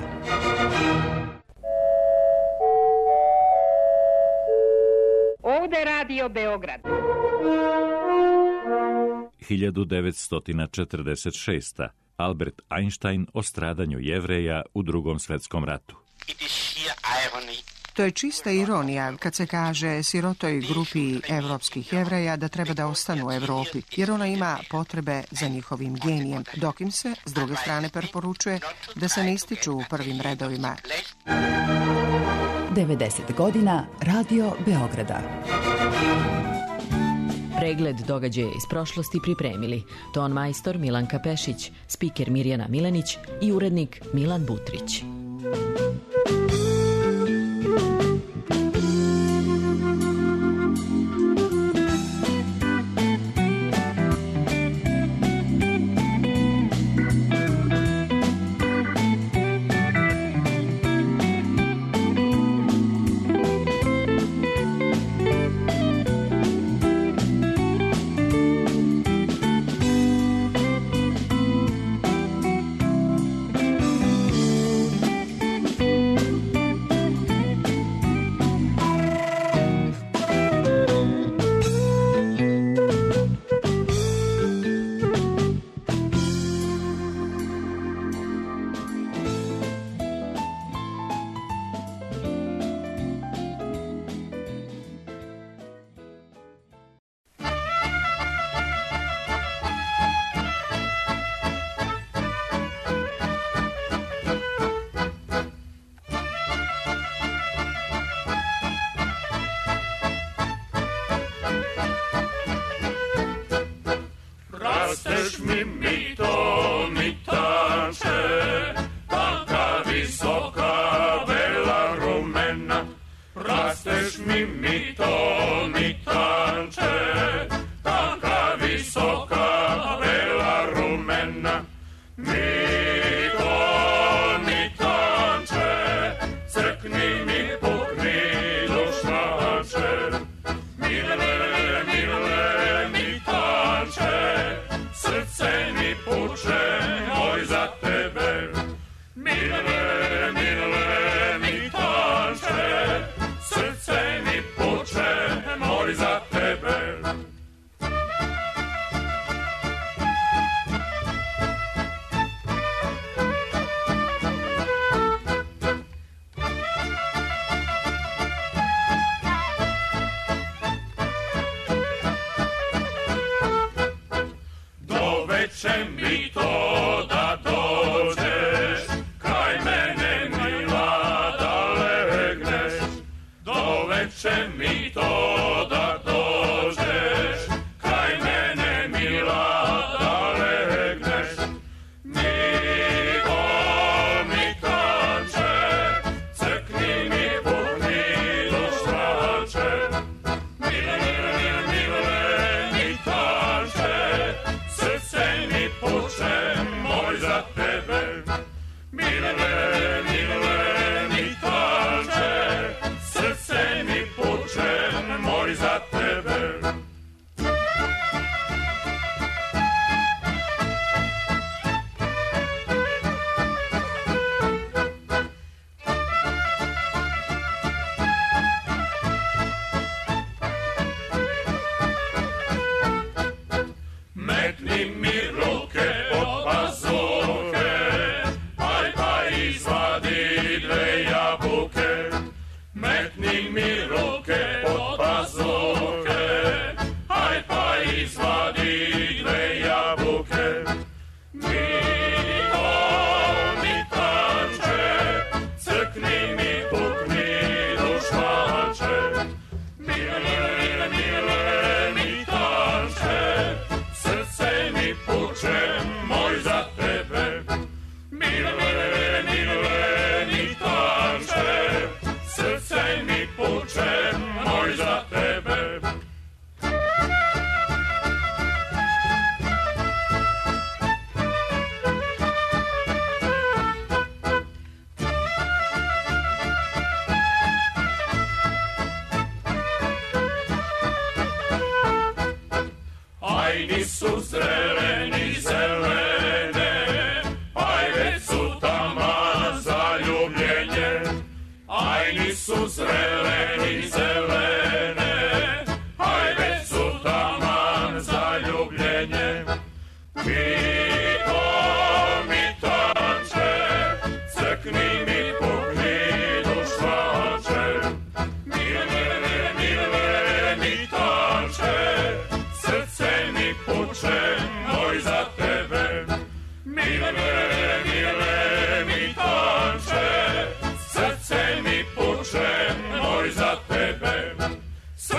Ovde Radio Beograd. hiljadu devetsto četrdeset šesta. Albert Einstein o stradanju Jevreja u Drugom svetskom ratu. To je čista ironija kad se kaže sirotoj grupi evropskih Jevreja da treba da ostanu u Evropi, jer ona ima potrebe za njihovim genijem, dok im se, s druge strane, preporučuje da se ne ističu u prvim redovima. devedeset godina Radio Beograda. Pregled događaja iz prošlosti pripremili ton majstor Milanka Pešić, spiker Mirjana Milenić i urednik Milan Butrić.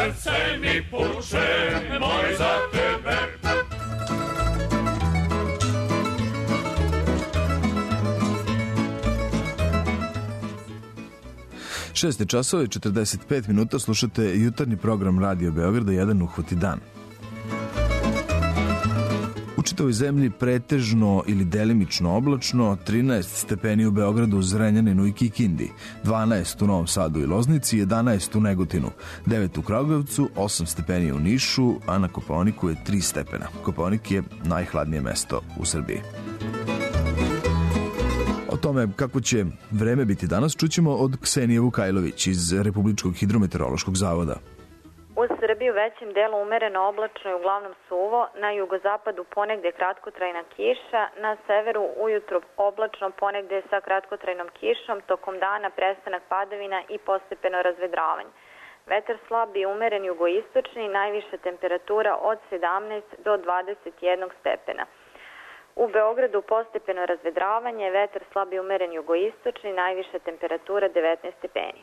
srce mi puče, moj za tebe. šest časova i četrdeset pet minuta, slušate jutarnji program Radio Beograda, jedan uhvati dan. U čitavoj zemlji pretežno ili delimično oblačno, trinaest stepeni u Beogradu, Zrenjaninu i Kikindi, dvanaest u Novom Sadu i Loznici, jedanaest u Negotinu, devet u Kragujevcu, osam stepeni u Nišu, a na Kopaoniku je tri stepena. Kopaonik je najhladnije mesto u Srbiji. O tome kako će vreme biti danas čućemo od Ksenije Vukajlović iz Republičkog hidrometeorološkog zavoda. U Srbiji u većem delu umereno oblačno i uglavnom suvo, na jugozapadu ponegde kratkotrajna kiša, na severu ujutru oblačno ponegde sa kratkotrajnom kišom, tokom dana prestanak padavina i postepeno razvedravanje. Vetar slab i umeren jugoistočni, najviša temperatura od sedamnaest do dvadeset jedan stepena. U Beogradu postepeno razvedravanje, vetar slab i umeren jugoistočni, najviša temperatura devetnaest stepeni.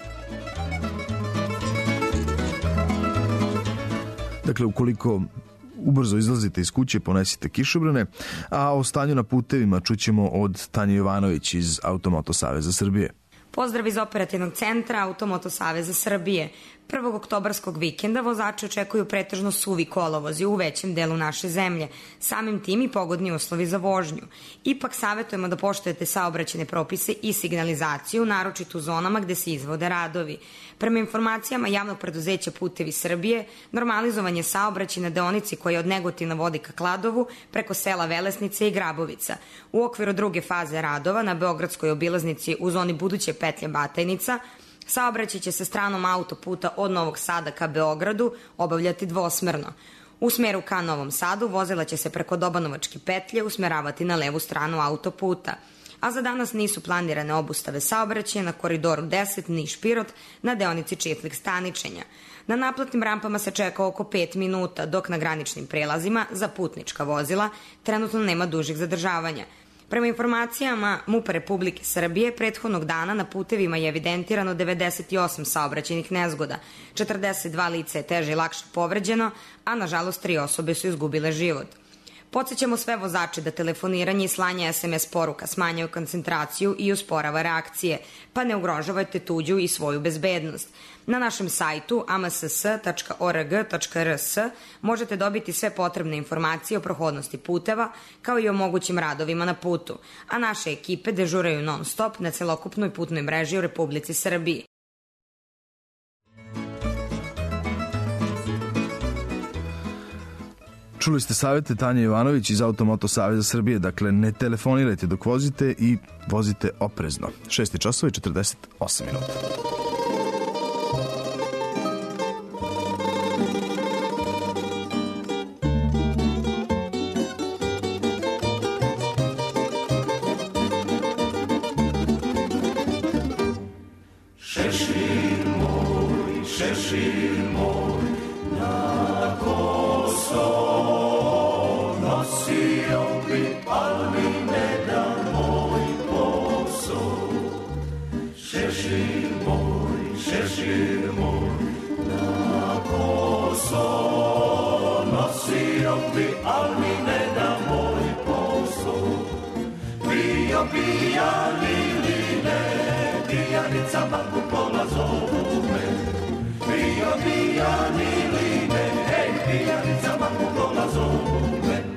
Dakle, ukoliko ubrzo izlazite iz kuće, ponesite kišobrane, a o stanju na putevima čućemo od Tanje Jovanović iz Automoto Saveza Srbije. Pozdrav iz operativnog centra Automoto Saveza Srbije. Prvog oktobarskog vikenda vozači očekuju pretežno suvi kolovozi u većem delu naše zemlje, samim tim i pogodni uslovi za vožnju. Ipak savjetujemo da poštujete saobraćajne propise i signalizaciju, naročito u zonama gde se izvode radovi. Prema informacijama javnog preduzeća Putevi Srbije, normalizovan je saobraćaj na deonici koja od Negotina vodi ka Kladovu preko sela Velesnice i Grabovica. U okviru druge faze radova na Beogradskoj obilaznici u zoni buduće petlje Batajnica, saobraćaj će se stranom autoputa od Novog Sada ka Beogradu obavljati dvosmerno. U smeru ka Novom Sadu vozila će se preko Dobanovačke petlje usmeravati na levu stranu autoputa. A za danas nisu planirane obustave saobraćaja na koridoru deset Niš-Pirot na deonici Čiflik-Staničenja. Na naplatnim rampama se čeka oko pet minuta, dok na graničnim prelazima za putnička vozila trenutno nema dužih zadržavanja. Prema informacijama MUP-a Republike Srbije, prethodnog dana na putevima je evidentirano devedeset osam saobraćajnih nezgoda, četrdeset dva lica je teže i lakše povređeno, a nažalost tri osobe su izgubile život. Podsećamo sve vozače da telefoniranje i slanje es em es poruka smanjaju koncentraciju i usporava reakcije, pa ne ugrožavajte tuđu i svoju bezbednost. Na našem sajtu a m s s tačka o r g tačka r s možete dobiti sve potrebne informacije o prohodnosti puteva, kao i o mogućim radovima na putu, a naše ekipe dežuraju non stop na celokupnoj putnoj mreži u Republici Srbiji. Čuli ste savjete Tanje Jovanović iz Automoto Saveza Srbije, dakle ne telefonirajte dok vozite i vozite oprezno. šest časova i četrdeset osam minuta. Šešir moj, šešir moj, na koso nosio bi, al mi ne da moj posao. Šešir moj, šešir moj, na koso nosio bi, al mi ne da moj posao. Bio pijan ili ne, pijanica babu pola zovu me. Bio pijan ili ne, ej, pijanica babu pola zovu me.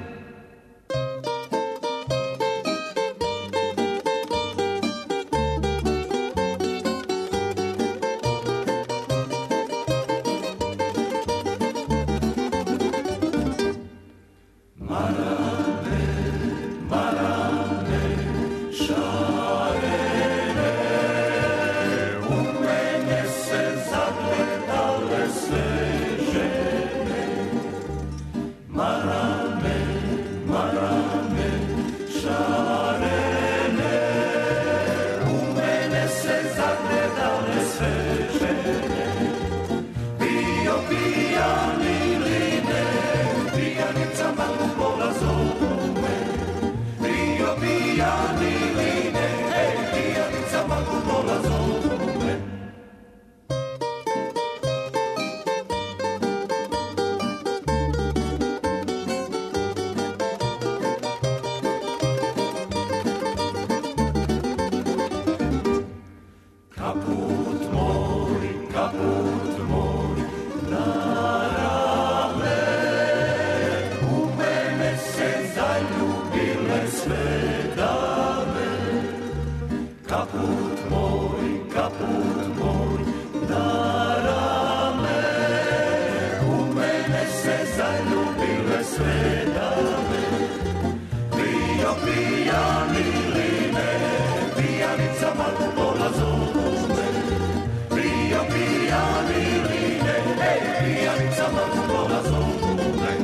sve dane, kaput moj, kaput moj, na rame, u mene se zaljubile sve dane, bio pijan ili ne, pijanicama pola zovu me, bio pijan ili ne, pijanicama pola zovu me.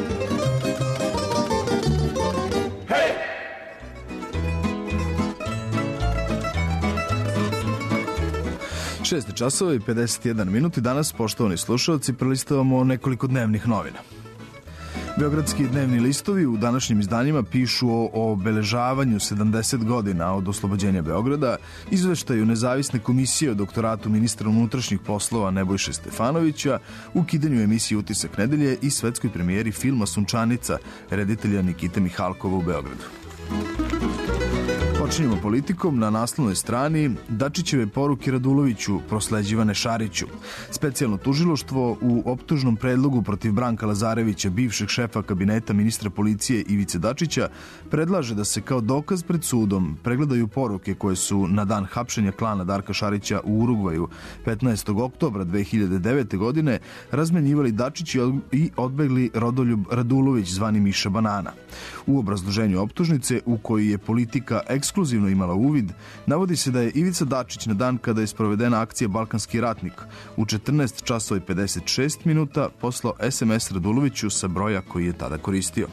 šest časova i pedeset jedan minut i danas, poštovani slušalci, prelistavamo nekoliko dnevnih novina. Beogradski dnevni listovi u današnjim izdanjima pišu o obeležavanju sedamdeset godina od oslobođenja Beograda, izveštaju nezavisne komisije o doktoratu ministra unutrašnjih poslova Nebojše Stefanovića, ukidanju emisije Utisak nedelje i svetskoj premijeri filma Sunčanica, reditelja Nikite Mihalkova u Beogradu. Počinjemo politikom. Na naslovnoj strani Dačićeve poruke Raduloviću prosleđivane Šariću. Specijalno tužilaštvo u optužnom predlogu protiv Branka Lazarevića, bivšeg šefa kabineta ministra policije Ivice Dačića, predlaže da se kao dokaz pred sudom pregledaju poruke koje su na dan hapšenja klana Darka Šarića u Urugvaju petnaestog oktobra dve hiljade devete. godine razmenjivali Dačić i odbegli Rodoljub Radulović zvani Miša Banana. U obrazloženju optužnice, u kojoj je politika ekskluzivno imala uvid, navodi se da je Ivica Dačić na dan kada je sprovedena akcija Balkanski ratnik u četrnaest časova i pedeset šest minuta poslao es em es Raduloviću sa broja koji je tada koristio.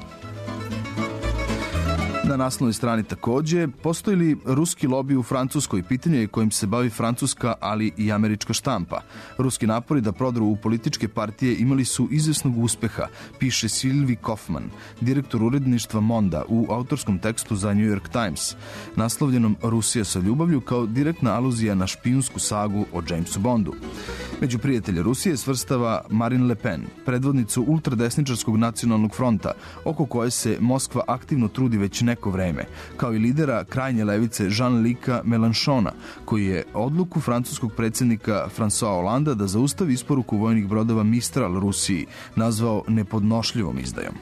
Na naslovnoj strani takođe, postoji li ruski lobi u Francuskoj? Pitanje je kojim se bavi francuska, ali i američka štampa. Ruski napori da prodru u političke partije imali su izvesnog uspeha, piše Sylvie Kaufman, direktor uredništva Monda, u autorskom tekstu za New York Times, naslovljenom Rusija sa ljubavlju, kao direktna aluzija na špijunsku sagu o Jamesu Bondu. Među prijatelje Rusije svrstava Marine Le Pen, predvodnicu ultradesničarskog nacionalnog fronta, oko koje se Moskva aktivno trudi već neko vreme, kao i lidera krajnje levice Jean-Luca Mélenchona, koji je odluku francuskog predsjednika François Hollanda da zaustavi isporuku vojnih brodova Mistral Rusiji nazvao nepodnošljivom izdajom.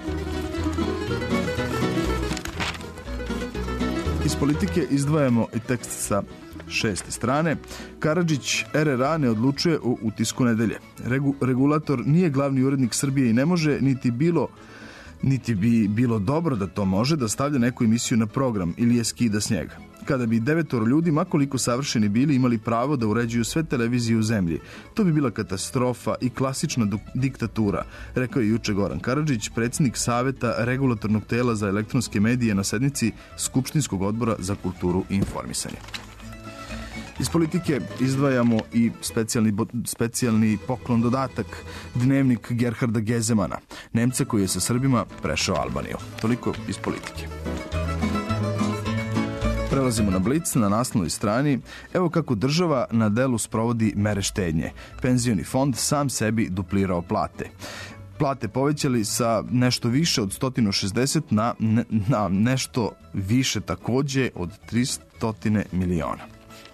Iz politike izdvajamo i tekst sa šeste strane. Karadžić er er a ne odlučuje o utisku nedelje. Regu, regulator nije glavni urednik Srbije i ne može, niti bilo niti bi bilo dobro da to može, da stavlja neku emisiju na program ili je skida s njega. Kada bi devetoro ljudi, makoliko savršeni bili, imali pravo da uređuju sve televizije u zemlji, to bi bila katastrofa i klasična diktatura, rekao je juče Goran Karadžić, predsjednik Saveta regulatornog tela za elektronske medije na sednici Skupštinskog odbora za kulturu i informisanje. Iz politike izdvajamo i specijalni, specijalni poklon dodatak, dnevnik Gerharda Gezemana, Nemca koji je sa Srbima prešao Albaniju. Toliko iz politike. Prelazimo na Blic, na naslovnoj strani. Evo kako država na delu sprovodi mere štednje. Penzioni fond sam sebi duplirao plate. Plate povećali sa nešto više od sto šezdeset na, na nešto više takođe od tristo miliona.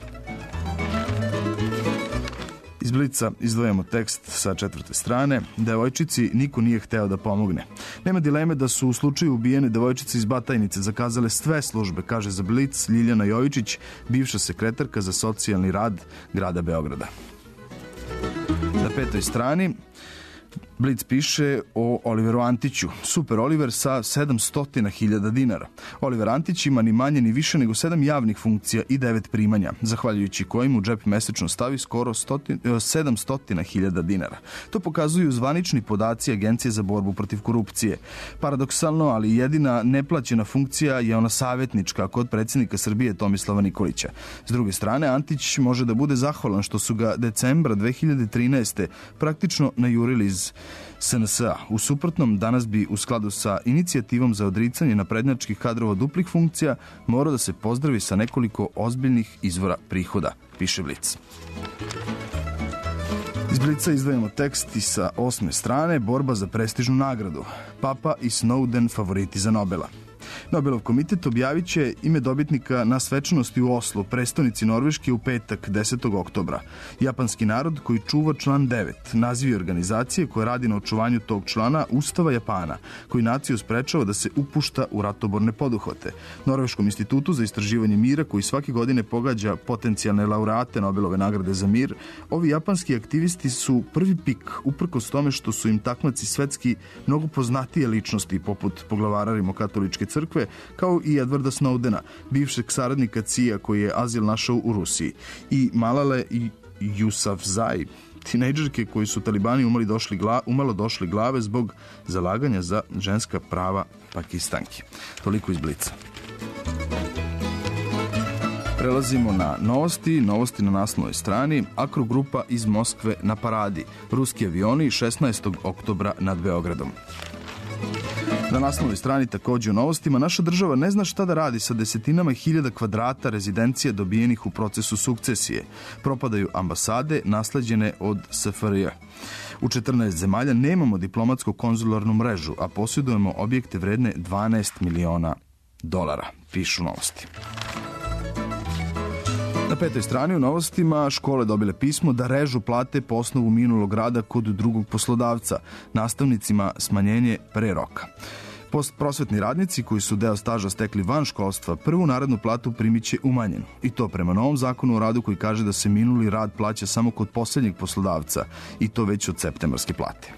Iz Blica izdvajamo tekst sa četvrte strane. Devojčici niko nije hteo da pomogne. Nema dileme da su u slučaju ubijene devojčice iz Batajnice zakazale sve službe, kaže za Blic Ljiljana Jovičić, bivša sekretarka za socijalni rad grada Beograda. Na petoj strani Blic piše o Oliveru Antiću. Super Oliver sa sedamsto hiljada dinara. Oliver Antić ima ni manje ni više nego sedam javnih funkcija i devet primanja, zahvaljujući kojim u džep mesečno stavi skoro sedamsto hiljada dinara. To pokazuju zvanični podaci Agencije za borbu protiv korupcije. Paradoksalno, ali jedina neplaćena funkcija je ona savjetnička kod predsjednika Srbije Tomislava Nikolića. S druge strane, Antić može da bude zahvalan što su ga decembra dve hiljade trinaeste. praktično najurili iz es en es a. U suprotnom, danas bi u skladu sa inicijativom za odricanje naprednjačkih kadrova duplih funkcija morao da se pozdravi sa nekoliko ozbiljnih izvora prihoda, piše Blic. Iz Blica izdvajamo tekst i sa osme strane, borba za prestižnu nagradu. Papa i Snowden favoriti za Nobela. Nobelov komitet objavit će ime dobitnika na svečanosti u Oslu, prestonici Norveške, u petak desetog oktobra. Japanski narod koji čuva član devet, naziv organizacije koja radi na očuvanju tog člana Ustava Japana, koji naciju sprečava da se upušta u ratoborne poduhvate. Norveškom institutu za istraživanje mira, koji svake godine pogađa potencijalne laureate Nobelove nagrade za mir, ovi japanski aktivisti su prvi pik, uprkos tome što su im takmaci svetski mnogo poznatije ličnosti, poput poglavara Rimokatoličke crkve, kao i Edwarda Snowdena, bivšeg saradnika C I A koji je azil našao u Rusiji, i Malale i Yousafzai, tinejdžerke koji su talibani umalo došli, gla, umalo došli glave zbog zalaganja za ženska prava Pakistanki. Toliko iz Blica. Prelazimo na novosti. Novosti na naslovnoj strani. Akro grupa iz Moskve na paradi. Ruski avioni šesnaestog oktobra nad Beogradom. Na naslovnoj strani također u novostima, naša država ne zna šta da radi sa desetinama hiljada kvadrata rezidencija dobijenih u procesu sukcesije. Propadaju ambasade nasleđene od S F R J. U četrnaest zemalja nemamo diplomatsko-konzularnu mrežu, a posjedujemo objekte vredne dvanaest miliona dolara, pišu novosti. Na petoj strani u novostima škole dobile pismo da režu plate po osnovu minulog rada kod drugog poslodavca, nastavnicima smanjenje pre roka. Prosvetni radnici koji su deo staža stekli van školstva prvu narednu platu primit će umanjenu. I to prema novom zakonu o radu koji kaže da se minuli rad plaća samo kod posljednjeg poslodavca, i to već od septembarske plate.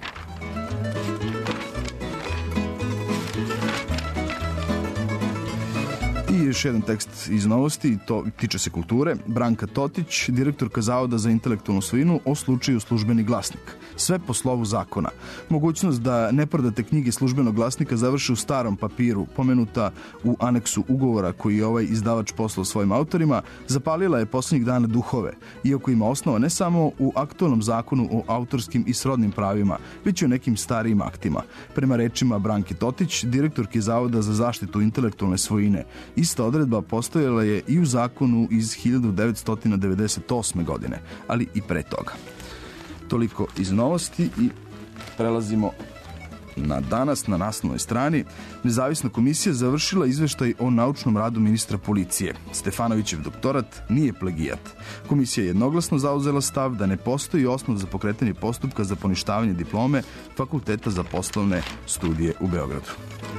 I još jedan tekst iz novosti, to tiče se kulture. Branka Totić, direktorka Zavoda za intelektualnu svojinu, o slučaju Službeni glasnik. Sve po slovu zakona. Mogućnost da neprodate knjige Službenog glasnika završe u starom papiru, pomenuta u aneksu ugovora koji je ovaj izdavač poslao svojim autorima, zapalila je posljednjih dana duhove, iako ima osnova ne samo u aktualnom zakonu o autorskim i srodnim pravima, već i u nekim starijim aktima. Prema rečima Branke Totić, direktorke Zavoda za zaštitu intelektualne svojine, ista odredba postojala je i u zakonu iz hiljadu devetsto devedeset osme. godine, ali i pre toga. Toliko iz novosti i prelazimo na danas. Na naslovnoj strani nezavisna komisija završila izveštaj o naučnom radu ministra policije. Stefanovićev doktorat nije plagijat. Komisija je jednoglasno zauzela stav da ne postoji osnov za pokretanje postupka za poništavanje diplome Fakulteta za poslovne studije u Beogradu.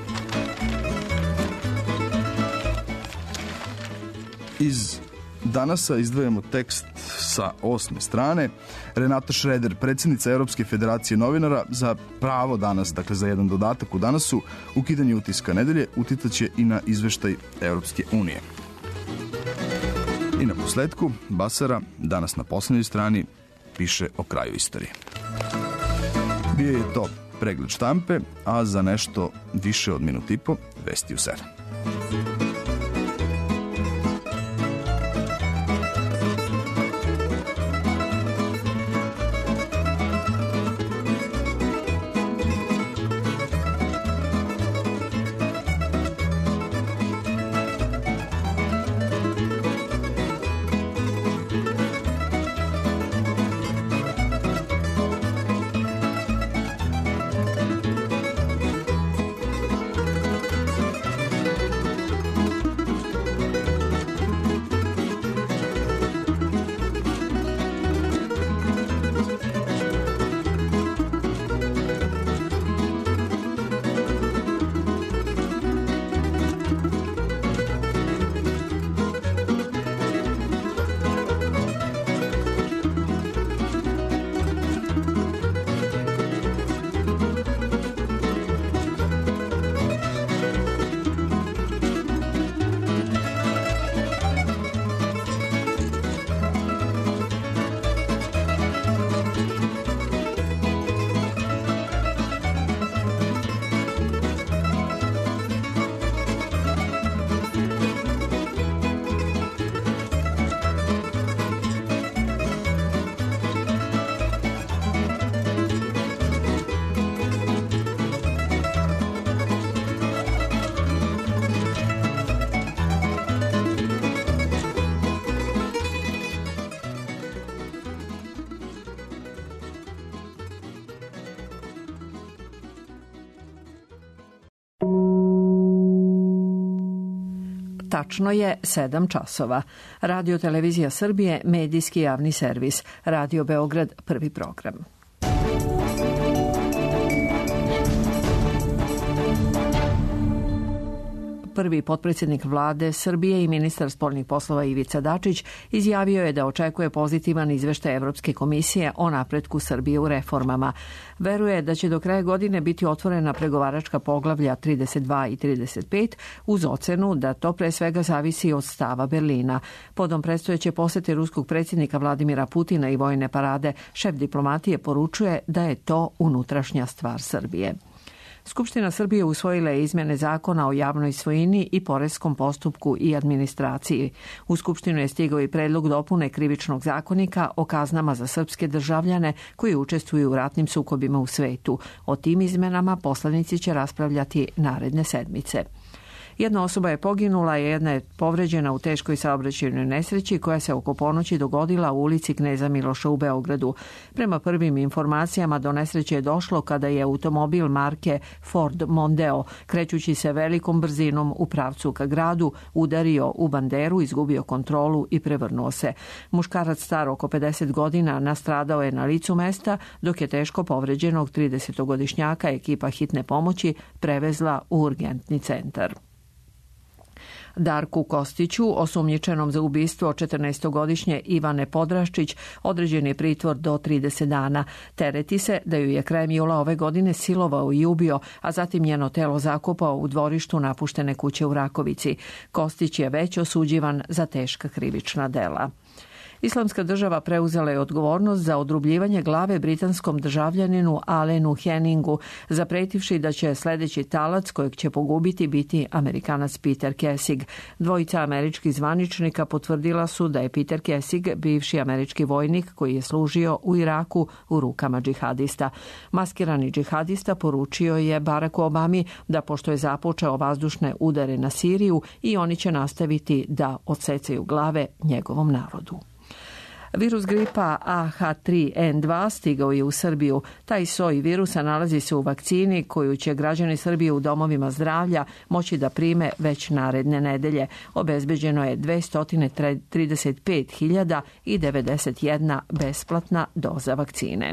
Iz Danasa izdvajamo tekst sa osme strane. Renata Šreder, predsjednica Europske federacije novinara, za pravo danas, dakle za jedan dodatak u Danasu, ukidanje utiska nedelje uticaće i na izveštaj Europske unije. I na posledku, Basara, danas na posljednjoj strani, piše o kraju istorije. Bio je to pregled štampe, a za nešto više od minut i po, vesti u sedam. Tačno je sedam časova. Radio Televizija Srbije, medijski javni servis. Radio Beograd, prvi program. Prvi potpredsjednik vlade Srbije i ministar spoljnih poslova Ivica Dačić izjavio je da očekuje pozitivan izveštaj Evropske komisije o napretku Srbije u reformama. Veruje da će do kraja godine biti otvorena pregovaračka poglavlja trideset dva i trideset pet uz ocenu da to pre svega zavisi od stava Berlina. Podom predstojeće posete ruskog predsjednika Vladimira Putina i vojne parade, šef diplomatije poručuje da je to unutrašnja stvar Srbije. Skupština Srbije usvojila je izmjene zakona o javnoj svojini i poreskom postupku i administraciji. U Skupštinu je stigao i predlog dopune krivičnog zakonika o kaznama za srpske državljane koji učestvuju u ratnim sukobima u svetu. O tim izmenama poslanici će raspravljati naredne sedmice. Jedna osoba je poginula, a jedna je povređena u teškoj saobraćajnoj nesreći koja se oko ponoći dogodila u ulici Kneza Miloša u Beogradu. Prema prvim informacijama do nesreće je došlo kada je automobil marke Ford Mondeo, krećući se velikom brzinom u pravcu ka gradu, udario u banderu, izgubio kontrolu i prevrnuo se. Muškarac star oko pedeset godina nastradao je na licu mesta, dok je teško povređenog tridesetogodišnjaka ekipa hitne pomoći prevezla u urgentni centar. Darku Kostiću, osumnjičenom za ubistvo četrnaestogodišnje Ivane Podraščić, određen je pritvor do trideset dana. Tereti se da ju je krajem jula ove godine silovao i ubio, a zatim njeno telo zakopao u dvorištu napuštene kuće u Rakovici. Kostić je već osuđivan za teška krivična dela. Islamska država preuzela je odgovornost za odrubljivanje glave britanskom državljaninu Alenu Henningu, zapretivši da će sljedeći talac kojeg će pogubiti biti Amerikanac Peter Kessig. Dvojica američkih zvaničnika potvrdila su da je Peter Kessig bivši američki vojnik koji je služio u Iraku u rukama džihadista. Maskirani džihadista poručio je Baracku Obami da pošto je započeo vazdušne udare na Siriju i oni će nastaviti da odsecaju glave njegovom narodu. Virus gripa A H tri N dva stigao je u Srbiju. Taj soj virusa nalazi se u vakcini koju će građani Srbije u domovima zdravlja moći da prime već naredne nedelje. Obezbeđeno je dvesta trideset pet hiljada devedeset jedna besplatna doza vakcine.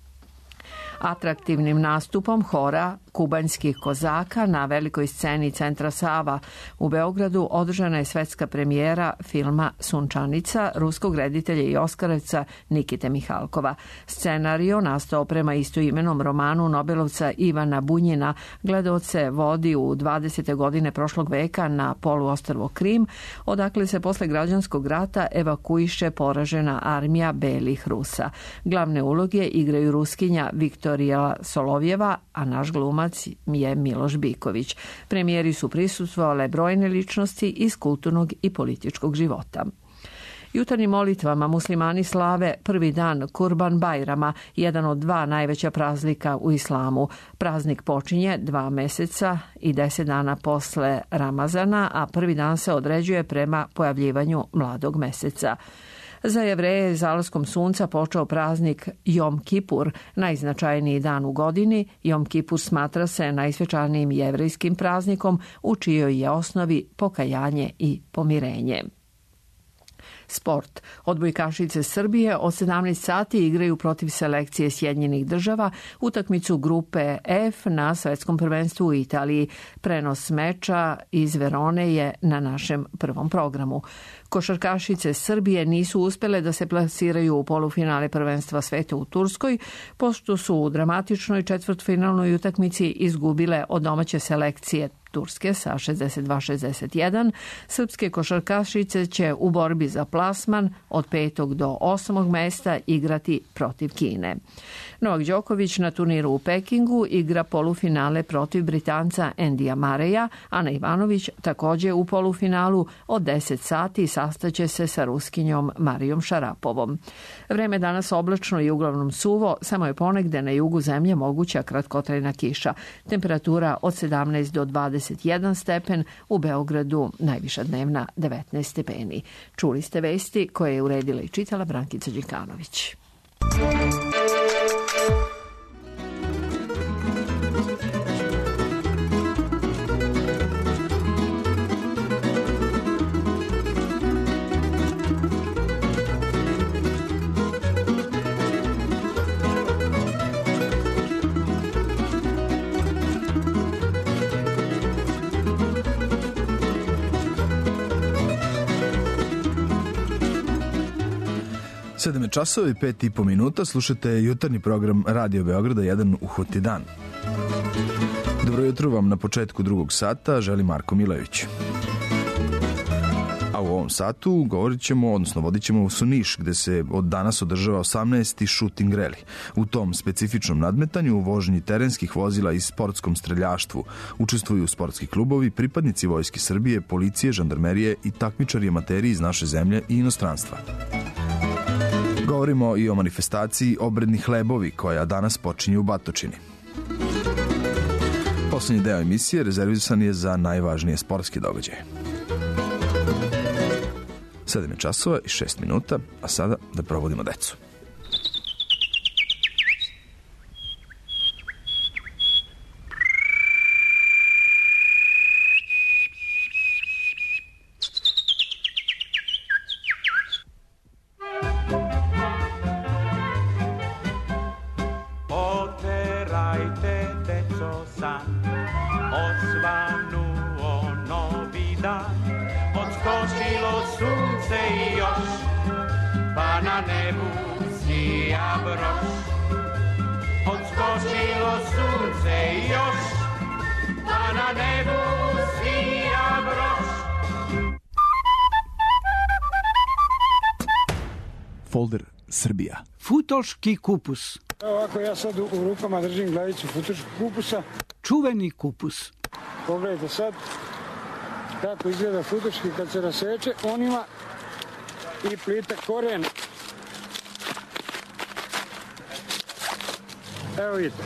Atraktivnim nastupom hora kubanjskih kozaka na velikoj sceni Centra Sava u Beogradu održana je svetska premijera filma Sunčanica ruskog reditelja i oskarovca Nikite Mihalkova. Scenario, nastao prema istoimenom romanu Nobelovca Ivana Bunjina, gledaoce vodi u dvadesete godine prošlog veka na poluostrvo Krim, odakle se posle građanskog rata evakuiše poražena armija belih Rusa. Glavne uloge igraju Ruskinja Viktorija Solovjeva, a naš glumac je Miloš Biković. Premijeri su prisustvovale brojne ličnosti iz kulturnog i političkog života. Jutarnjim molitvama muslimani slave prvi dan Kurban Bajrama, jedan od dva najveća praznika u islamu. Praznik počinje dva meseca i deset dana posle Ramazana, a prvi dan se određuje prema pojavljivanju mladog meseca. Za Jevreje je zalaskom sunca počeo praznik Jom Kipur, najznačajniji dan u godini. Jom Kipur smatra se najsvečanijim jevrejskim praznikom u čijoj je osnovi pokajanje i pomirenje. Sport. Odbojkašice Srbije od sedamnaest sati igraju protiv selekcije Sjedinjenih država utakmicu grupe F na svetskom prvenstvu u Italiji. Prenos meča iz Verone je na našem prvom programu. Košarkašice Srbije nisu uspele da se plasiraju u polufinale prvenstva sveta u Turskoj, pošto su u dramatičnoj četvrtfinalnoj utakmici izgubile od domaće selekcije Turske sa šezdeset dva šezdeset jedan. Srpske košarkašice će u borbi za plasman od petog do osmog mesta igrati protiv Kine. Novak Đoković na turniru u Pekingu igra polufinale protiv Britanca Endija Mareja, Ana Ivanović također u polufinalu od deset sati sastaće se sa Ruskinjom Marijom Šarapovom. Vreme danas oblačno i uglavnom suvo, samo je ponegde na jugu zemlje moguća kratkotrajna kiša. Temperatura od sedamnaest do dvadeset jedan stepen, u Beogradu najviša dnevna devetnaest stepeni. Čuli ste vesti koje je uredila i čitala Brankica Đikanović. sedam časova i pet i po minuta, slušate jutarnji program Radio Beograda jedan uhoti dan. Dobro jutro vam na početku drugog sata, želi Marko Milojević. A u ovom satu govorit ćemo, odnosno vodit ćemo u Niš, gde se od danas održava osamnaesti shooting rally. U tom specifičnom nadmetanju u vožnji terenskih vozila i sportskom streljaštvu učestvuju sportski klubovi, pripadnici Vojske Srbije, policije, žandarmerije i takmičari amateri iz naše zemlje i inostranstva. Govorimo i o manifestaciji Obredni hlebovi, koja danas počinje u Batočini. Poslednji deo emisije rezervisan je za najvažnije sportske događaje. sedam časova i šest minuta, a sada da provodimo decu. Oterajte, deco, san, osvanuo novi dan. Odskočilo sunce i još, pa na nebu sija broš. Odskočilo sunce i još, pa na nebu sija broš. Folder Srbija. Futoški kupus. Evo ovako, ja sad u, u rukama držim glavicu futoškog kupusa. Čuveni kupus. Pogledajte sad kako izgleda futoški kad se raseče. On ima i plitak koren. Evo vidite.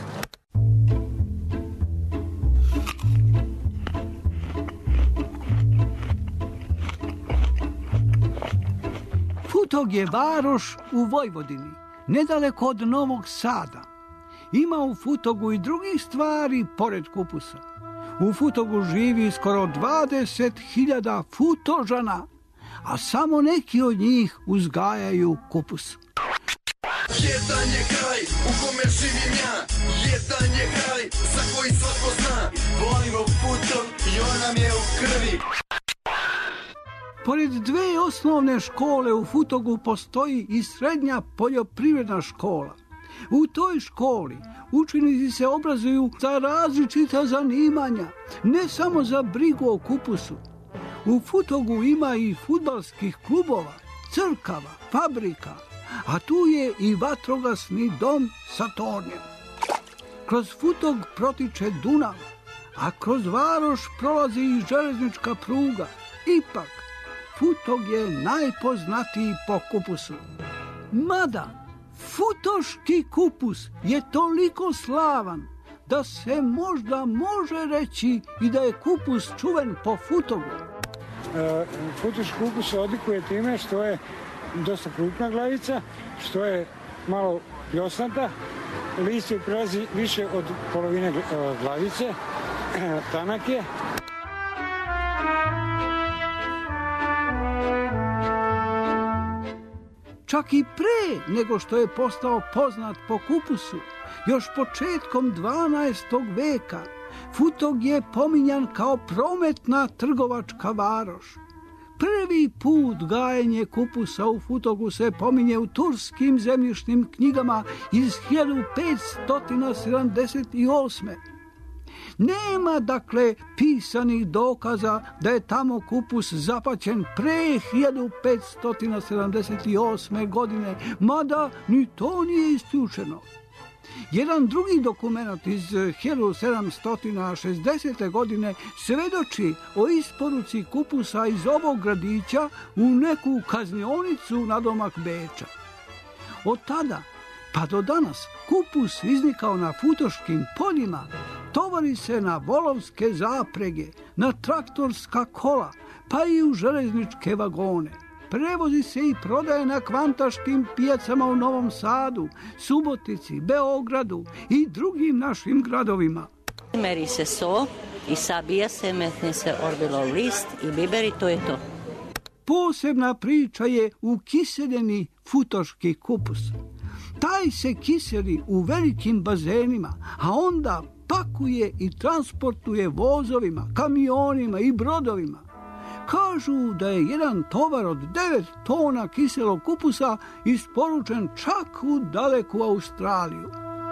Futog je varoš u Vojvodini, nedaleko od Novog Sada. Ima u Futogu i drugih stvari pored kupusa. U Futogu živi skoro dvadeset hiljada futožana, a samo neki od njih uzgajaju kupus. Jedan je kraj u kome živim ja, jedan je kraj za koji svako zna. Volimo Futog i on nam je u krvi. Pored dve osnovne škole u Futogu postoji i srednja poljoprivredna škola. U toj školi učenici se obrazuju za različita zanimanja, ne samo za brigu o kupusu. U Futogu ima i fudbalskih klubova, crkava, fabrika, a tu je i vatrogasni dom sa tornjem. Kroz Futog protiče Dunav, a kroz varoš prolazi i železnička pruga. Ipak, Futog je najpoznatiji po kupusu. Mada, futoški kupus je toliko slavan da se možda može reći i da je kupus čuven po Futogu. E, futoški kupus se odlikuje time što je dosta krupna glavica, što je malo pljosnata, list prelazi više od polovine glavice, tanak je. Čak i pre nego što je postao poznat po kupusu, još početkom dvanaestog veka, Futog je pominjan kao prometna trgovačka varoš. Prvi put gajenje kupusa u Futogu se pominje u turskim zemljišnim knjigama iz hiljadu petsto sedamdeset osme. Nema, dakle, pisanih dokaza da je tamo kupus zapaćen pre hiljadu petsto sedamdeset osme. godine, mada ni to nije isključeno. Jedan drugi dokument iz hiljadu sedamsto šezdesete. godine svedoči o isporuci kupusa iz ovog gradića u neku kaznionicu nadomak Beča. Od tada pa do danas kupus iznikao na futoškim poljima, tovari se na volovske zaprege, na traktorska kola, pa i u železničke vagone. Prevozi se i prodaje na kvantaškim pijacama u Novom Sadu, Subotici, Beogradu i drugim našim gradovima. Meri se so i sabija se, metne se orbilov list i biber i to je to. Posebna priča je ukiseljeni futoški kupus. Taj se kiseli u velikim bazenima, a onda pakuje i transportuje vozovima, kamionima i brodovima. Kažu da je jedan tovar od devet tona kiselog kupusa isporučen čak u daleku Australiju.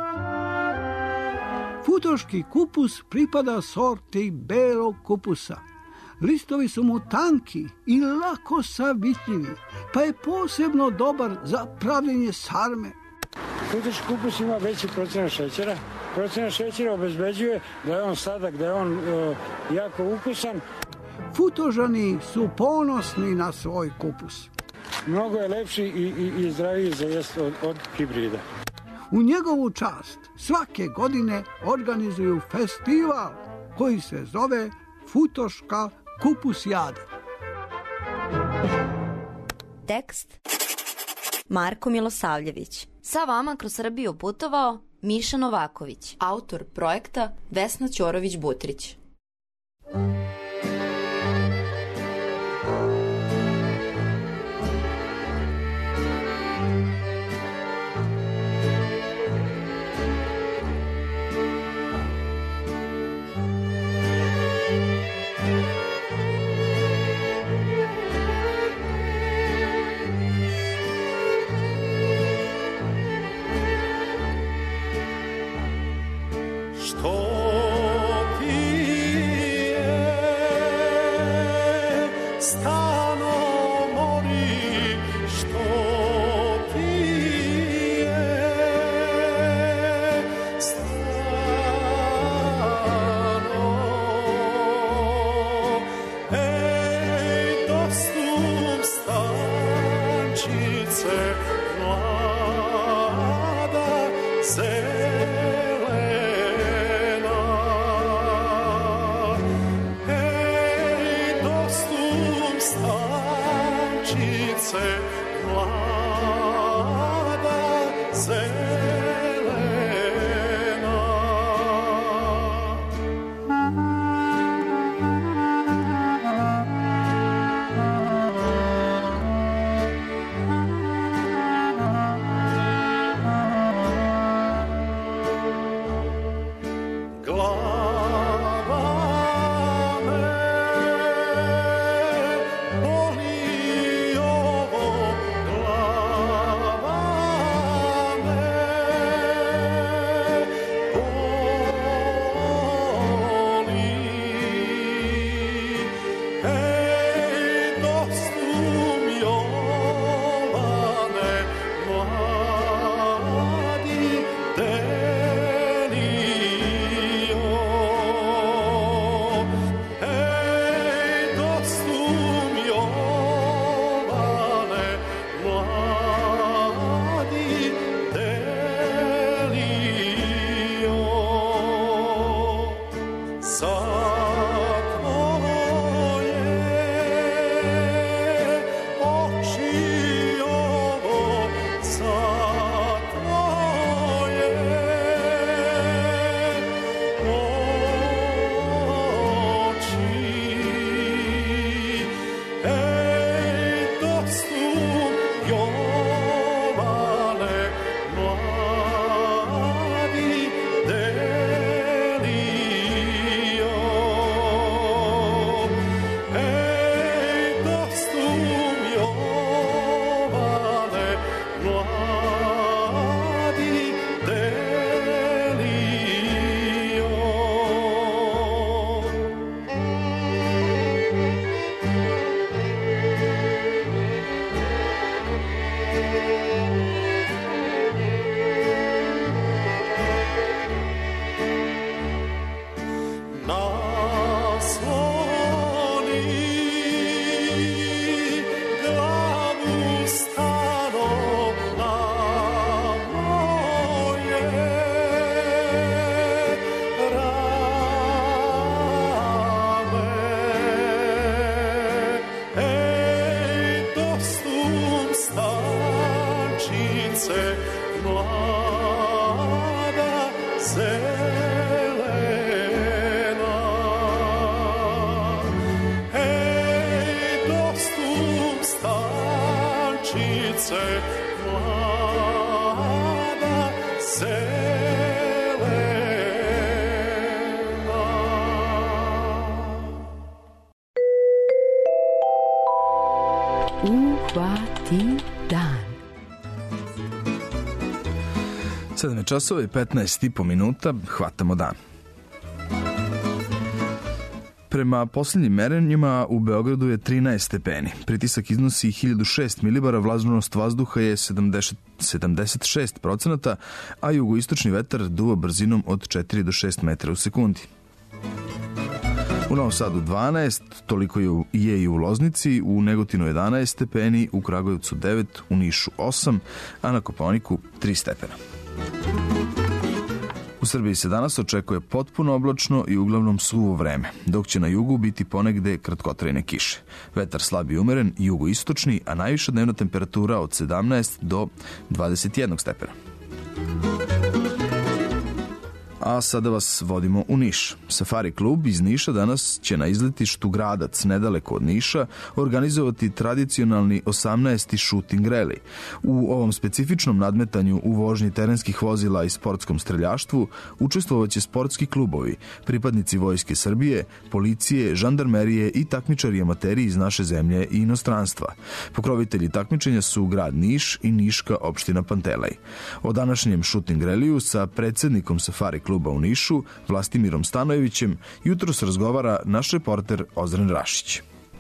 Futoški kupus pripada sorti belog kupusa. Listovi su mu tanki i lako savitljivi, pa je posebno dobar za pravljenje sarme. Futoški kupus ima veći procenat šećera. Procenat šećera obezbeđuje da je on sladak, da je on e, jako ukusan. Futožani su ponosni na svoj kupus. Mnogo je lepši i, i, i zdraviji za jest od, od hibrida. U njegovu čast svake godine organizuju festival koji se zove Futoška kupusjada. Tekst Marko Milosavljević. Sa vama kroz Srbiju putovao Miša Novaković. Autor projekta Vesna Ćorović-Butrić. Uhvati dan. sedam je časova i petnaest i po minuta, hvatamo dan. Prema posljednjim merenjima u Beogradu je trinaest stepeni. Pritisak iznosi hiljadu šest milibara, vlažnost vazduha je sedamdeset šest procenata, a jugoistočni vetar duva brzinom od četiri do šest metara u sekundi. U Novom Sadu dvanaest, toliko je i u Loznici, u Negotinu jedanaest stepeni, u Kragujevcu devet, u Nišu osam, a na Kopaoniku tri stepena. U Srbiji se danas očekuje potpuno oblačno i uglavnom suvo vreme, dok će na jugu biti ponegde kratkotrajne kiše. Vetar slab i umeren, jugoistočni, a najviša dnevna temperatura od sedamnaest do dvadeset jedan stepena. A sada vas vodimo u Niš. Safari klub iz Niša danas će na izletištu Gradac, nedaleko od Niša, organizovati tradicionalni osamnaesti shooting rally. U ovom specifičnom nadmetanju u vožnji terenskih vozila i sportskom streljaštvu učestvovaće sportski klubovi, pripadnici Vojske Srbije, policije, žandarmerije i takmičari amateri iz naše zemlje i inostranstva. Pokrovitelji takmičenja su grad Niš i niška opština Pantelej. O današnjem shooting rallyu sa predsednikom Safari kluba u Nišu, Vlastimirom Stanojevićem, jutros razgovara naš reporter Ozren Rašić.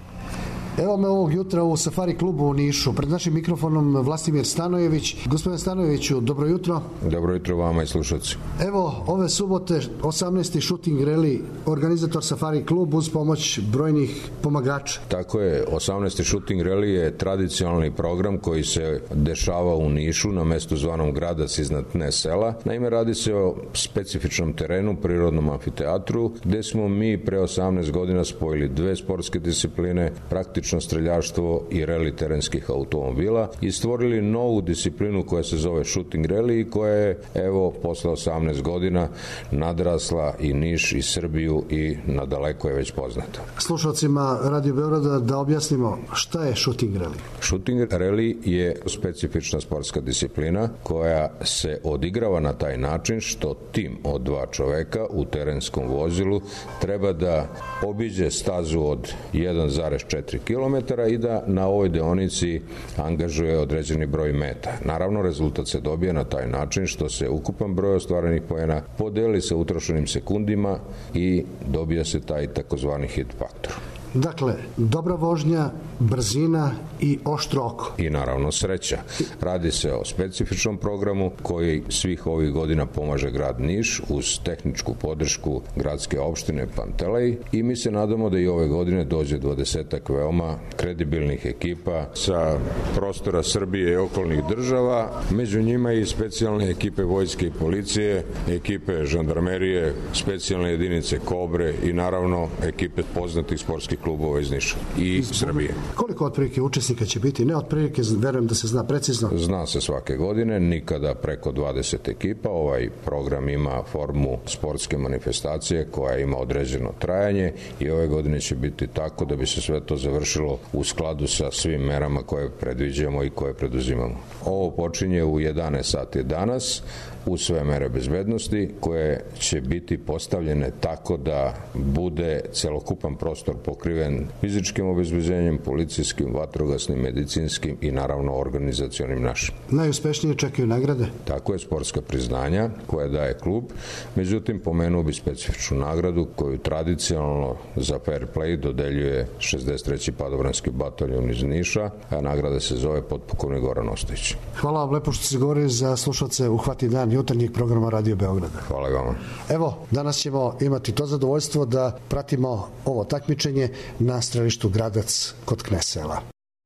Evo me ovog jutra u Safari klubu u Nišu. Pred našim mikrofonom Vlastimir Stanojević. Gospodine Stanojeviću, dobro jutro. Dobro jutro vama i slušalci. Evo, ove subote osamnaesti shooting rally, organizator Safari klub uz pomoć brojnih pomagača. Tako je, osamnaesti shooting rally je tradicionalni program koji se dešava u Nišu na mestu zvanom Gradac iznad Tne sela. Naime, radi se o specifičnom terenu, prirodnom amfiteatru, gde smo mi pre osamnaest godina spojili dve sportske discipline, praktično streljaštvo i reli terenskih automobila i stvorili novu disciplinu koja se zove shooting rally i koja je, evo, posle osamnaest godina nadrasla i Niš i Srbiju i nadaleko je već poznata. Slušalcima Radio Beograda da objasnimo šta je shooting rally. Shooting rally je specifična sportska disciplina koja se odigrava na taj način što tim od dva čoveka u terenskom vozilu treba da obiđe stazu od jedan zarez četiri kilometara i da na ovoj deonici angažuje određeni broj meta. Naravno, rezultat se dobije na taj način što se ukupan broj ostvarenih poena podeli sa utrošenim sekundima i dobija se taj takozvani hit faktor. Dakle, dobra vožnja, brzina i oštro oko. I naravno sreća. Radi se o specifičnom programu koji svih ovih godina pomaže grad Niš uz tehničku podršku gradske opštine Pantelej i mi se nadamo da i ove godine dođe dvadesetak veoma kredibilnih ekipa sa prostora Srbije i okolnih država, među njima i specijalne ekipe vojske i policije, ekipe žandarmerije, specijalne jedinice Kobre i naravno ekipe poznatih sportskih klubova iz Niša i Srbije. Koliko otprilike učesnika će biti? Ne otprilike, verujem da se zna precizno. Zna se svake godine, nikada preko dvadeset ekipa. Ovaj program ima formu sportske manifestacije koja ima određeno trajanje i ove godine će biti tako da bi se sve to završilo u skladu sa svim merama koje predviđamo i koje preduzimamo. Ovo počinje u jedanaest sati danas uz sve mere bezbednosti koje će biti postavljene tako da bude celokupan prostor pokriven fizičkim obezbeđenjem, policijskim, vatrogasnim, medicinskim i naravno organizacionim našim. Najuspešnije čekaju nagrade? Tako je, sportska priznanja koje daje klub, međutim pomenuo bi specifičnu nagradu koju tradicionalno za fair play dodeljuje šezdeset treći padobranski bataljon iz Niša, a nagrada se zove potpukovnik Goran Ostojić. Hvala vam lepo što ste govorili za slušalce Uhvati dan jutarnjeg programa Radio Beograda. Hvala vam. Evo, danas ćemo imati to zadovoljstvo da pratimo ovo takmičenje na strelištu Gradac kod Knesela.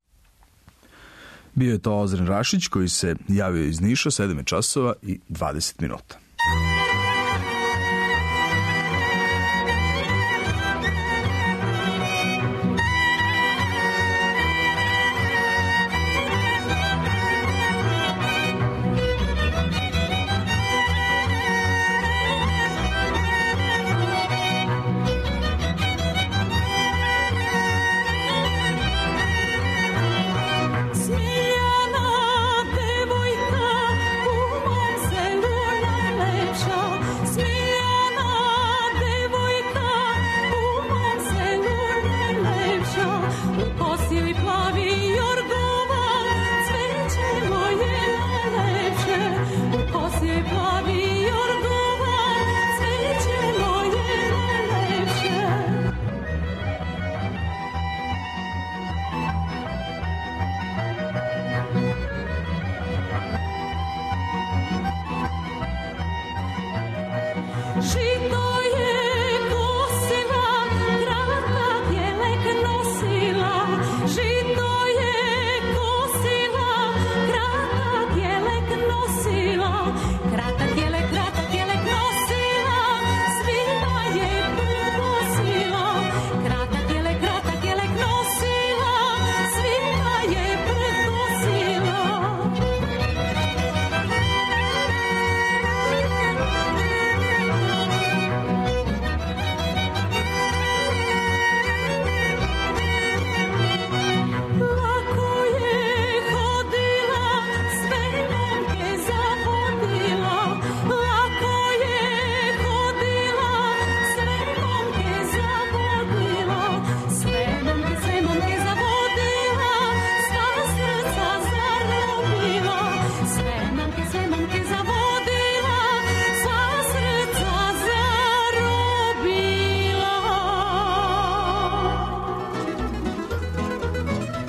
Bio je to Ozren Rašić koji se javio iz Niša, sedam časova i dvadeset minuta. Smiljana devojka u mom selu najlepša.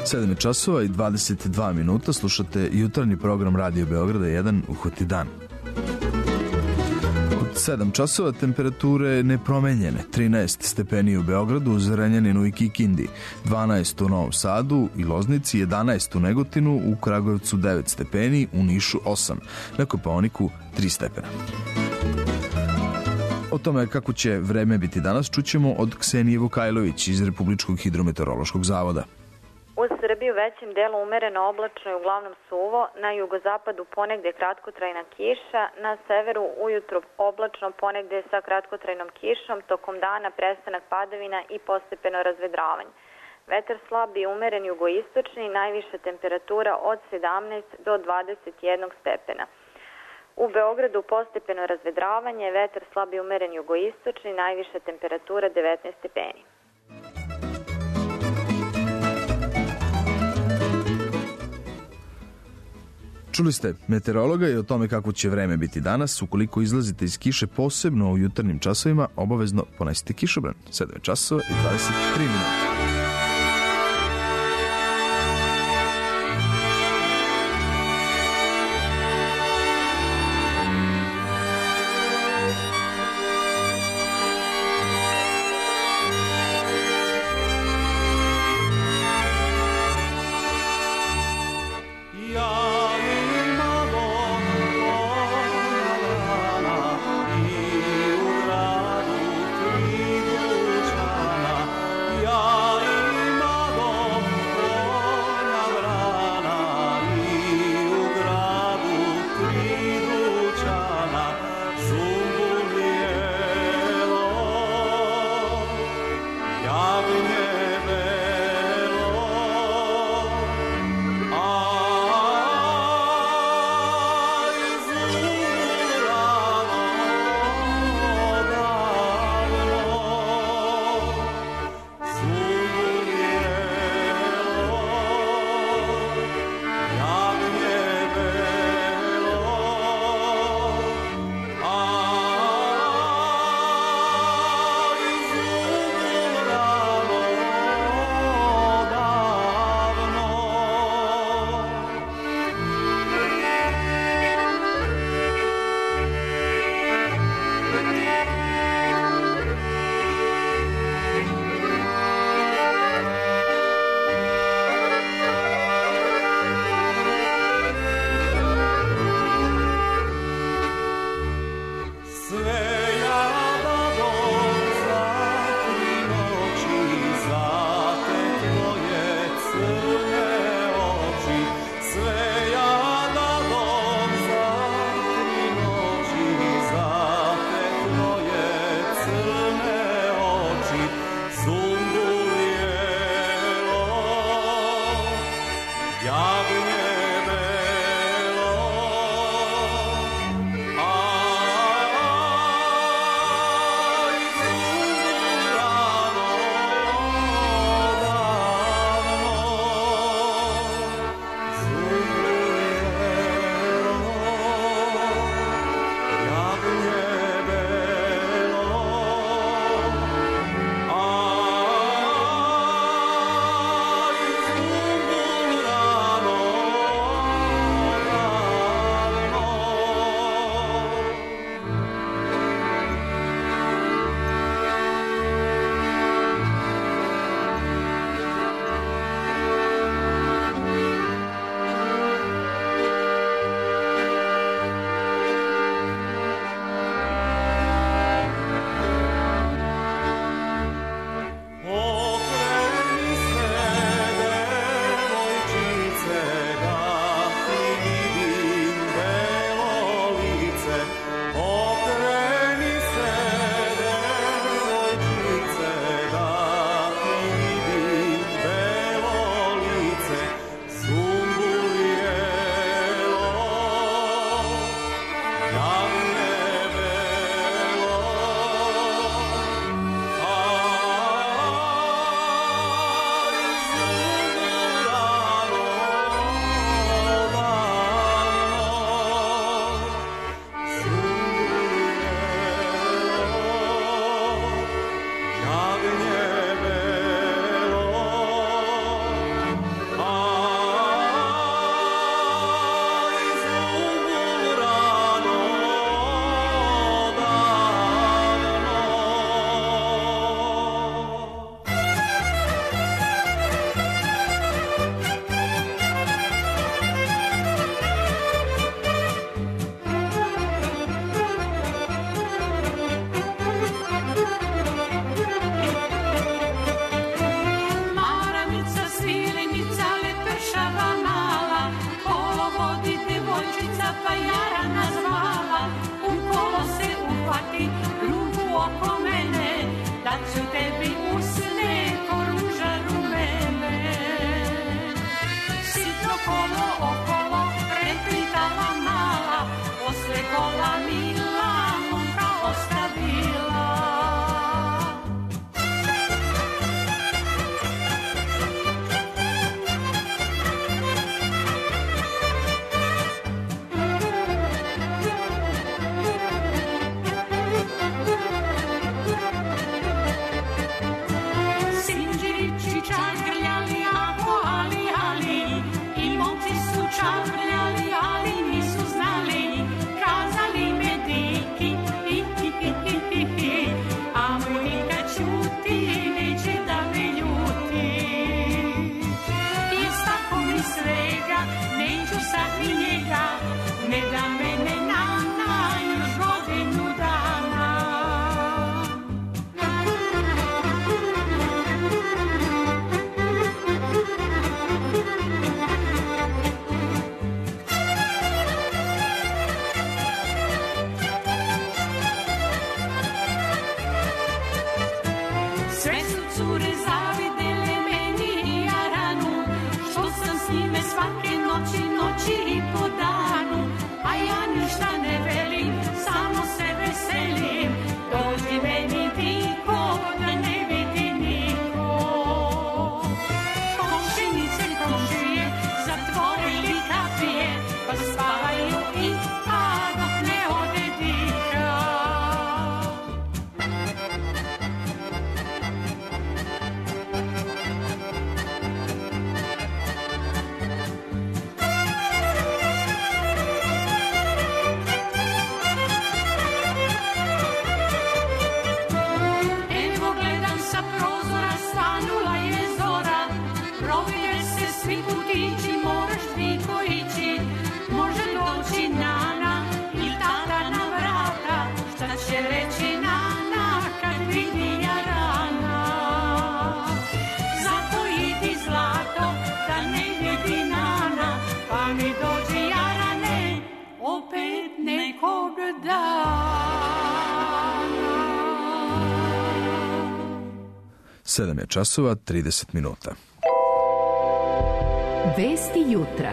sedam časova i dvadeset dva minuta, slušate jutarnji program Radio Beograda jedan Uhvati dan. Od sedam časova temperature nepromenjene, trinaest stepeni u Beogradu, Zrenjaninu i Kikindi, dvanaest u Novom Sadu i Loznici, jedanaest u Negotinu, u Kragujevcu devet stepeni, u Nišu osam, na Kopaoniku tri stepena. O tome kako će vreme biti danas čućemo od Ksenije Vukajlović iz Republičkog hidrometeorološkog zavoda. U Srbiji u većem delu umereno oblačno i uglavnom suvo, na jugozapadu ponegde kratkotrajna kiša, na severu ujutru oblačno ponegde sa kratkotrajnom kišom, tokom dana prestanak padavina i postepeno razvedravanje. Vetar slab i umeren jugoistočni, najviša temperatura od sedamnaest do dvadeset jedan stepena. U Beogradu postepeno razvedravanje, vetar slab i umeren jugoistočni, najviša temperatura devetnaest stepeni. Čuli ste meteorologa i o tome kako će vreme biti danas. Ukoliko izlazite iz kiše, posebno u jutarnjim časovima, obavezno ponesite kišobran. sedam časova i dvadeset tri minuta. Rano mlada pa jara nazvala, u kolo se uhvati, ruku oko mene, da ću tebi usne ko ruža rumene. Sitno kolo okolo preplitala mala, posle kola mila momka ostavila. Sinđirići čagrljali, ako ali, ali, i momci su čagrljali, ali nisu znali, kazali me diki, hi, hi, hi, hi, hi, hi, a moj dika ćuti, neće da me ljuti. Jer tako mi svega, neću sad ni njega, ne da mene nana još godinu dana. Sve su cure zavidele meni i Jaranu, što sam s njime svake noći, noći i po danu. A ja ništa ne velim, samo se veselim, dođi meni diko, da ne vidi niko. Komšinice, komšije, zatvorili kapije, pa spavaju i a dok ne ode dika. Evo gledam sa prozora, svanula je zora, provide se svi putići, moraš diko ići, može doći nana i tata na vrata, šta će reći nana kad vidi Jarana. Zato idi zlato, da ne vidi nana, pa mi dođi Jarane, opet nekog dana. sedam je časova, trideset minuta. Vesti jutra.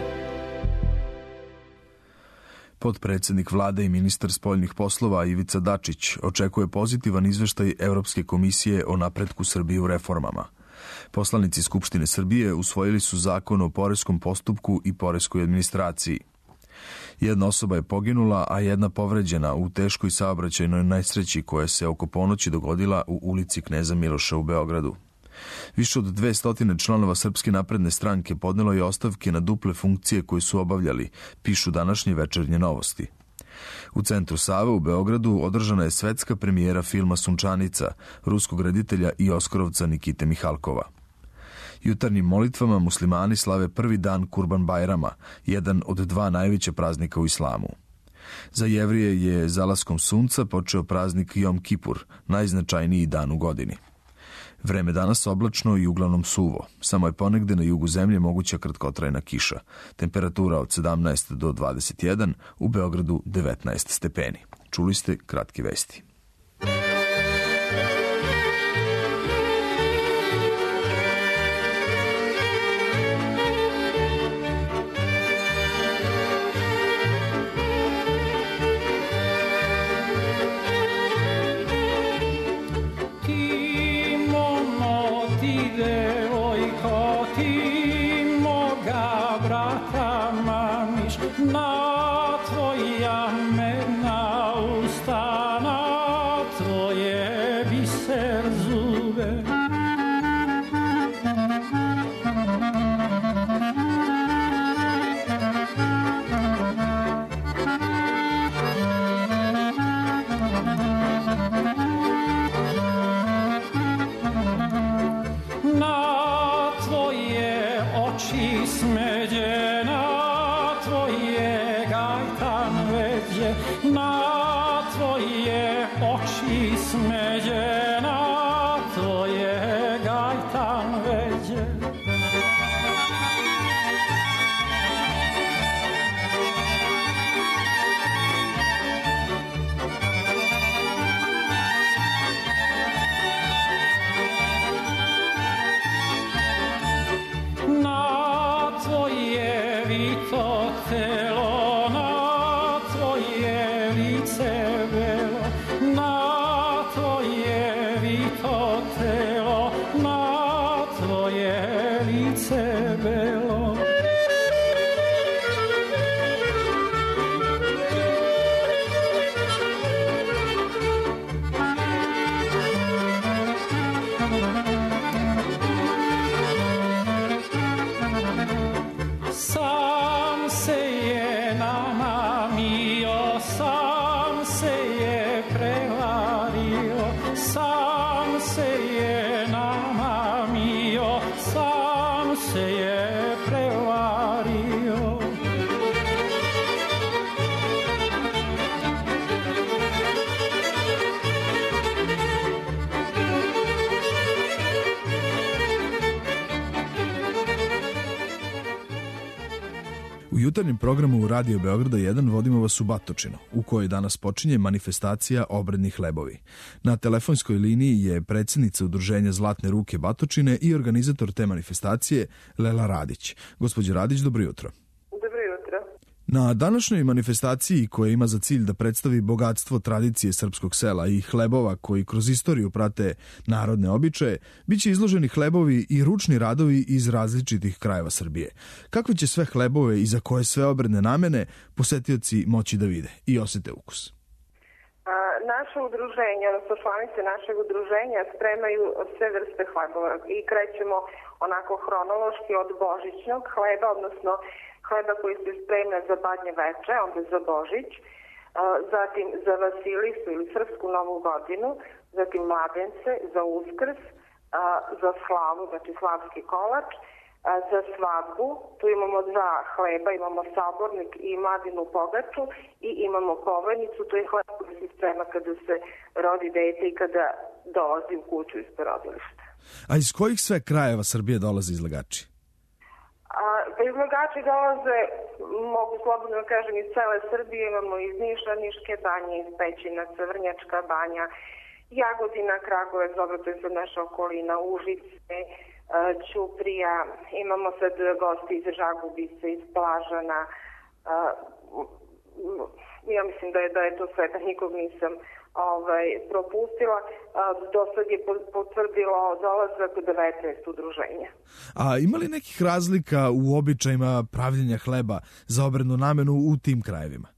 Potpredsednik vlade i ministar spoljnih poslova Ivica Dačić očekuje pozitivan izveštaj Evropske komisije o napretku Srbije u reformama. Poslanici Skupštine Srbije usvojili su zakon o poreskom postupku i poreskoj administraciji. Jedna osoba je poginula, a jedna povređena u teškoj saobraćajnoj nesreći koja se oko ponoći dogodila u ulici Kneza Miloša u Beogradu. Više od dvesta članova Srpske napredne stranke podnelo je ostavke na duple funkcije koje su obavljali, pišu današnje Večernje novosti. U centru Save u Beogradu održana je svetska premijera filma Sunčanica, ruskog reditelja i oskarovca Nikite Mihalkova. Jutarnjim molitvama muslimani slave prvi dan Kurban Bajrama, jedan od dva najveća praznika u islamu. Za Jevrije je zalaskom sunca počeo praznik Jom Kipur, najznačajniji dan u godini. Vreme danas oblačno i uglavnom suvo. Samo je ponegde na jugu zemlje moguća kratkotrajna kiša. Temperatura od sedamnaest do dvadeset jedan, u Beogradu devetnaest stepeni. Čuli ste kratke vesti. Na tvoja medna usta, na tvoje biser zube. Na tvoje oči smeđe, na tvoje vito telo, na tvoje lice belo, na tvoje vito telo, na tvoje lice belo. Sam se je namamio, sam se je prevario, sam se je namamio, sam se je prevario. U jutarnjem programu Radio Beograda jedan vodimo vas u Batočinu, u kojoj danas počinje manifestacija Obredni hlebovi. Na telefonskoj liniji je predsjednica Udruženja Zlatne ruke Batočine i organizator te manifestacije Lela Radić. Gospođo Radić, dobro jutro. Dobro jutro. Na današnjoj manifestaciji, koja ima za cilj da predstavi bogatstvo tradicije srpskog sela i hlebova koji kroz istoriju prate narodne običaje, bit će izloženi hlebovi i ručni radovi iz različitih krajeva Srbije. Kakve će sve hlebove i za koje sve obredne namene posetioci moći da vide i osete ukus? Naše udruženje, odnosno članice našeg udruženja spremaju sve vrste hlebova i krećemo onako hronološki od božićnog hleba, odnosno hleba koji se spremna za badnje veče, onda za Božić, zatim za Vasilisu ili Srpsku novu godinu, zatim mladence, za Uskrs, za slavu, znači slavski kolač, za svadbu. Tu imamo dva hleba, imamo sabornik i mladinu pogaču i imamo povojnicu, to je hleb koji se sprema kada se rodi dete i kada dolazi u kuću iz porodilišta. A iz kojih sve krajeva Srbije dolaze izlagači? Pa izlagači dolaze, mogu slobodno da kažem, iz cele Srbije, imamo iz Niša, Niške banje, iz Pećina, Crnjačka banja, Jagodina, Kragujevac, dobro, to je sad naša okolina, Užice, Ćuprija, imamo sad gosti iz Žagubice, iz Plažana, ja mislim da je, da je to sve, da nikog nisam ovaj, propustila. Do sad je potvrdilo dolazak devetnaest udruženja. A ima li nekih razlika u običajima pravljenja hleba za obrednu namenu u tim krajevima?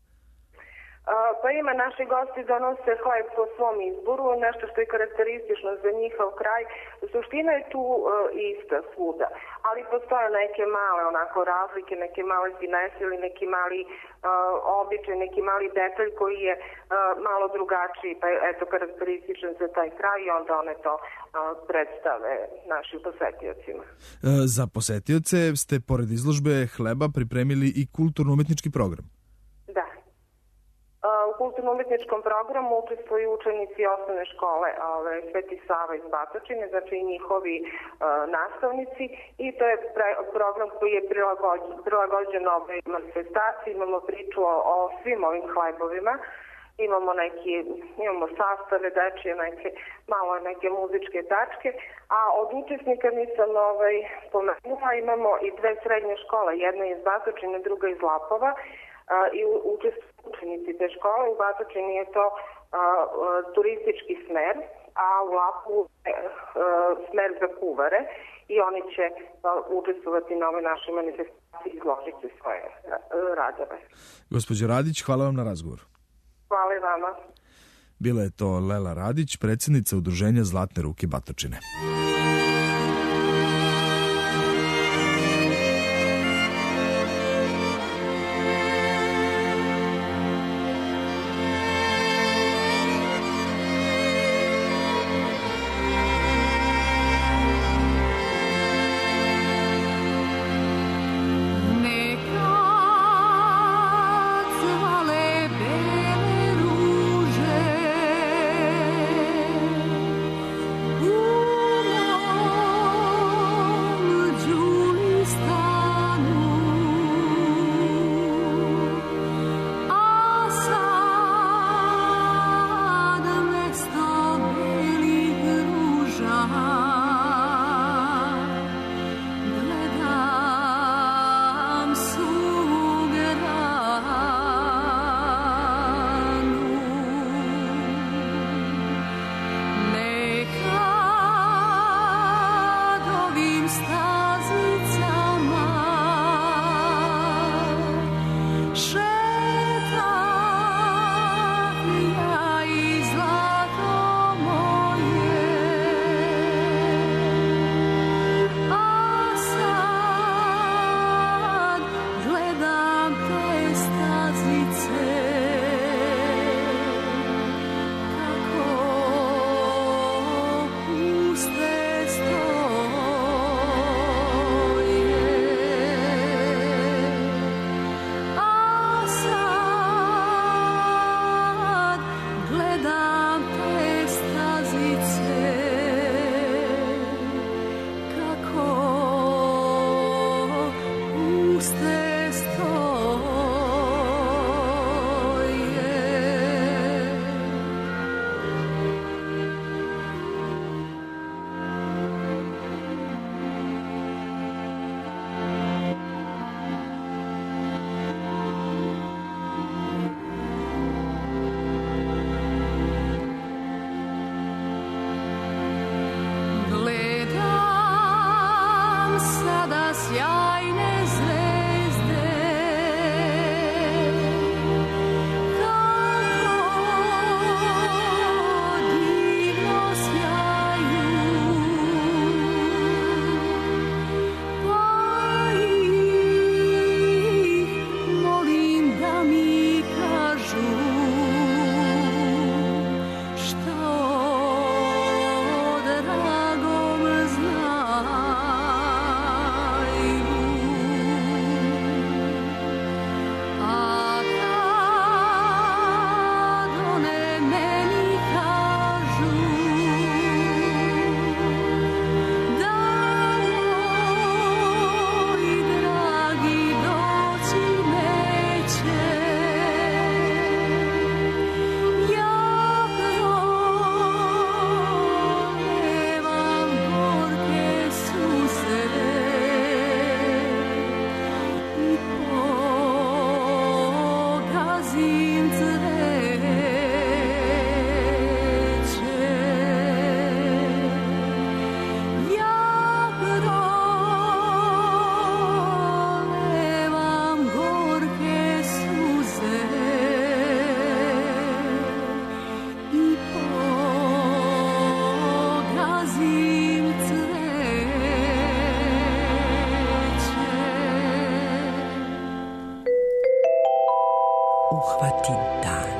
Pa ima, naši gosti donose hleb po svom izboru, nešto što je karakteristično za njihov kraj. Suština je tu uh, ista svuda, ali postoje neke male onako razlike, neke male finese ili neki mali uh, običaj, neki mali detalj koji je uh, malo drugačiji, pa je eto karakterističan za taj kraj i onda one to uh, predstave našim posetiocima. E, za posetioce ste pored izložbe hleba pripremili i kulturno-umetnički program. Da. U kulturno-umetničkom programu učestvuju učenici osnovne škole ove, Sveti Sava iz Batočine, znači i njihovi e, nastavnici, i to je pre, program koji je prilagođen, prilagođen ovoj manifestaciji. Imamo priču o, o svim ovim hlebovima, imamo neki, imamo sastave, dečije, neke, malo neke muzičke tačke, a od učesnika nisam ovaj, pomenula, imamo i dve srednje škole, jedna iz Batočine, druga iz Lapova, i učestvuju učenici te škole. U Batočini je to a, a, turistički smer, a u Lapu je a, smer za kuvare i oni će a, učestvovati na ovoj našoj manifestaciji i izložiti svoje a, radove. Gospođo Radić, hvala vam na razgovoru. Hvala i vama. Bila je to Lela Radić, predsjednica Udruženja Zlatne ruke Batočine. Ooh. puste stoje. Gledam sada sjajne zvezde, kako divno sjaju, pa ih molim da mi kažu što dragom znaju. A kad one meni kažu da moj dragi doći neće, ja prolevam gorke suze i pogazim cveće. Ja prolevam gorke suze i pogazim cveće. Uhvati dan.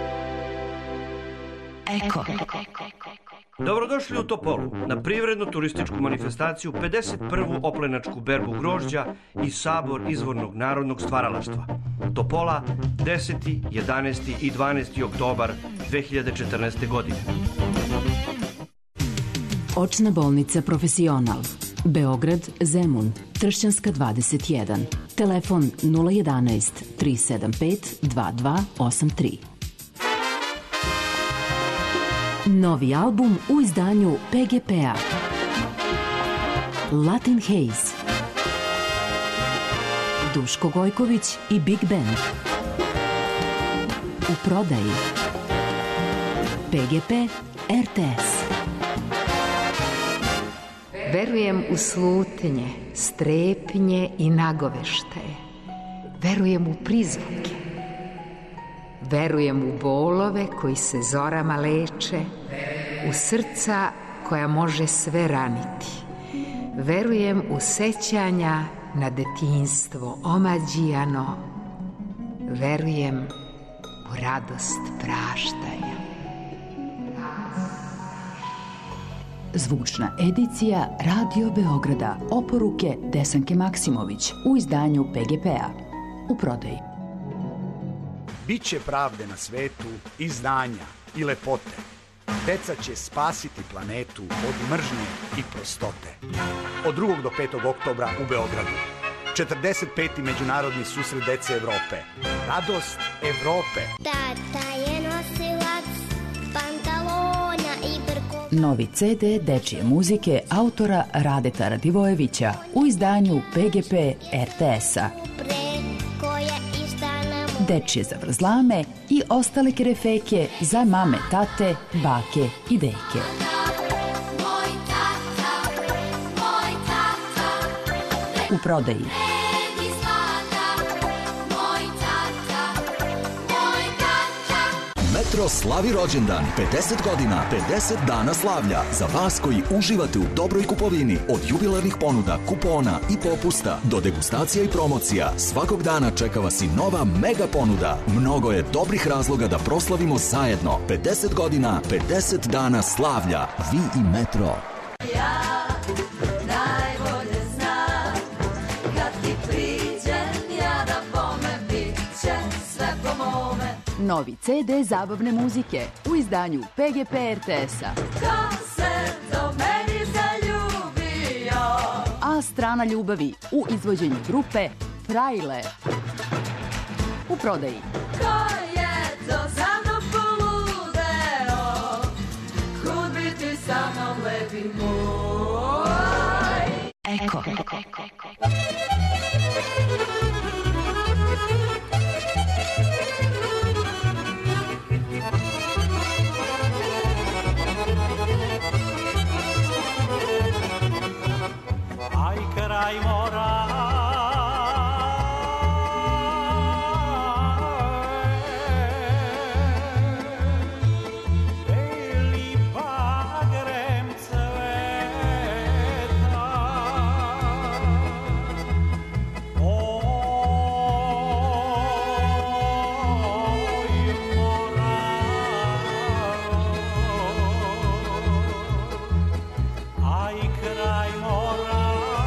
Eko. Dobrodošli u Topolu, na privrednu turističku manifestaciju, pedeset prvu oplenačku berbu grožđa i sabor izvornog narodnog stvaralaštva. Topola, deseti, jedanaesti i dvanaesti oktobar dve hiljade četrnaeste. godine. Očna bolnica Profesional. Beograd, Zemun, Tršćanska dvadeset jedan. Telefon nula jedanaest tri sedam pet dva dva osam tri. Novi album u izdanju P G P-a. Latin Haze. Duško Gojković i Big Band. U prodaji. P G P R T S. Verujem u slutnje, strepnje i nagoveštaje. Verujem u prizvuke. Verujem u bolove koji se zorama leče, u srca koja može sve raniti. Verujem u sećanja na detinjstvo omađijano. Verujem u radost praštanja. Zvučna edicija Radio Beograda. Oporuke Desanke Maksimović u izdanju P G P-a. U prodaji. Biće pravde na svetu i znanja i lepote. Deca će spasiti planetu od mržnje i prostote. Od drugog do petog oktobra u Beogradu. četrdeset peti Međunarodni susret dece Evrope. Radost Evrope. Tata je nosilac pantalona i brko. Novi C D dečije muzike autora Radeta Radivojevića u izdanju P G P R T S-a. Dečije zavrzlame i ostale kerefeke za mame, tate, bake i deke. U prodaji. Metro slavi rođendan, pedeset godina, pedeset dana slavlja. Za vas koji uživate u dobroj kupovini, od jubilarnih ponuda, kupona i popusta do degustacija i promocija, svakog dana čeka vas i nova mega ponuda. Mnogo je dobrih razloga da proslavimo zajedno. pedeset godina, pedeset dana slavlja. Vi i Metro. Ja najbolje znam, kad ti priđem, ja da bome bit će sve po mome. Novi C D zabavne muzike u izdanju P G P R T S-a. Ko se do meni zaljubio? A strana ljubavi u izvođenju grupe Frajle. U prodaji. Ko je to za mnom poludeo, kud bi ti sa mnom lepi moj. Eko. Aj kraj mora, beli bagrem cveta, oj mora, aj kraj mora.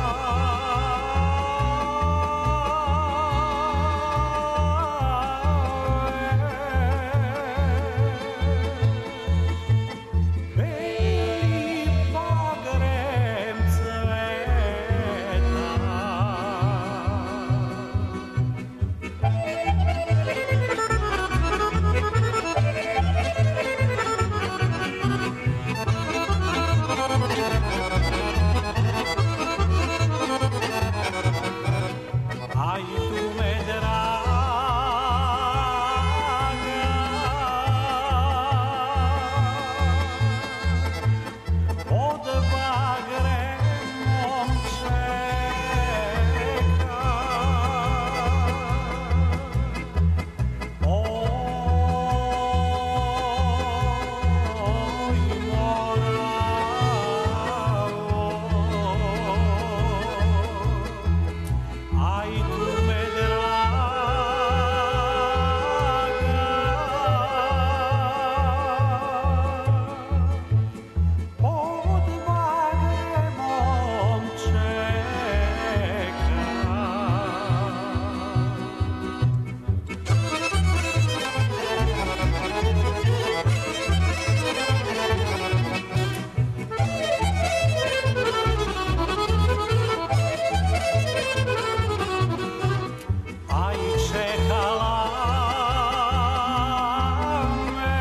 Aj tu me draga, pod bagremom čeka, oj Moravo, aj tu me draga, pod bagremom čeka. Aj čekala me,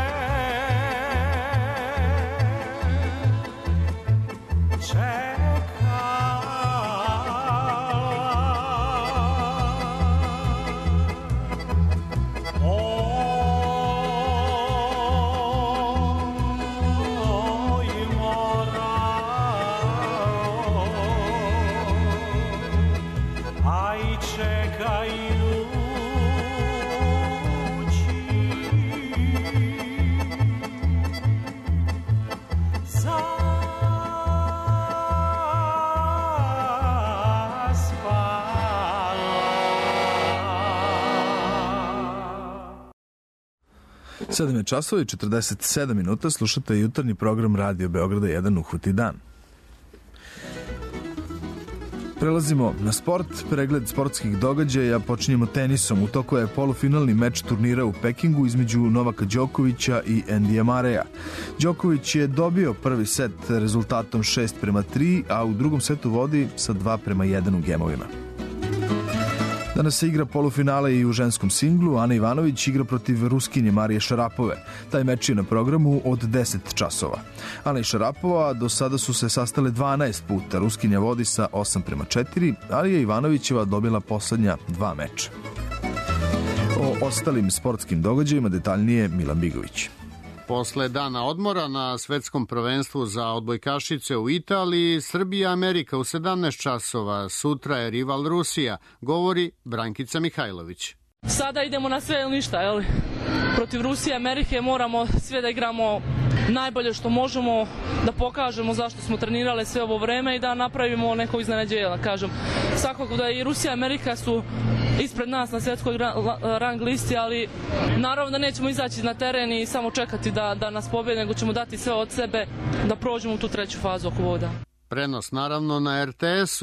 čekala, oj Moravo, aj čekajući zaspala. sedam je časova i četrdeset sedam minuta, slušate jutarnji program Radio Beograda jedan Uhuti dan. Prelazimo na sport, pregled sportskih događaja, počinjemo tenisom. U toku je polufinalni meč turnira u Pekingu između Novaka Đokovića i Endija Mareja. Đoković je dobio prvi set rezultatom šest prema tri, a u drugom setu vodi sa dva prema jedan u gemovima. Danas se igra polufinale i u ženskom singlu. Ana Ivanović igra protiv Ruskinje Marije Šarapove. Taj meč je na programu od deset časova. Ana i Šarapova do sada su se sastale dvanaest puta. Ruskinja vodi sa osam prema četiri, ali je Ivanovićeva dobila poslednja dva meča. O ostalim sportskim događajima detaljnije Milan Bigović. Posle dana odmora na svetskom prvenstvu za odbojkašice u Italiji, Srbija Amerika u sedamnaest časova, sutra je rival Rusija, govori Brankica Mihajlović. Sada idemo na sve ili ništa, jel? Protiv Rusije i Amerike moramo sve da igramo najbolje što možemo, da pokažemo zašto smo trenirale sve ovo vreme i da napravimo neko iznenađenje, da kažem. Svakako da i Rusija i Amerika su ispred nas na svjetskoj rang listi, ali naravno da nećemo izaći na teren i samo čekati da, da nas pobede, nego ćemo dati sve od sebe da prođemo u tu treću fazu oko voda. Prenos naravno na er te esu.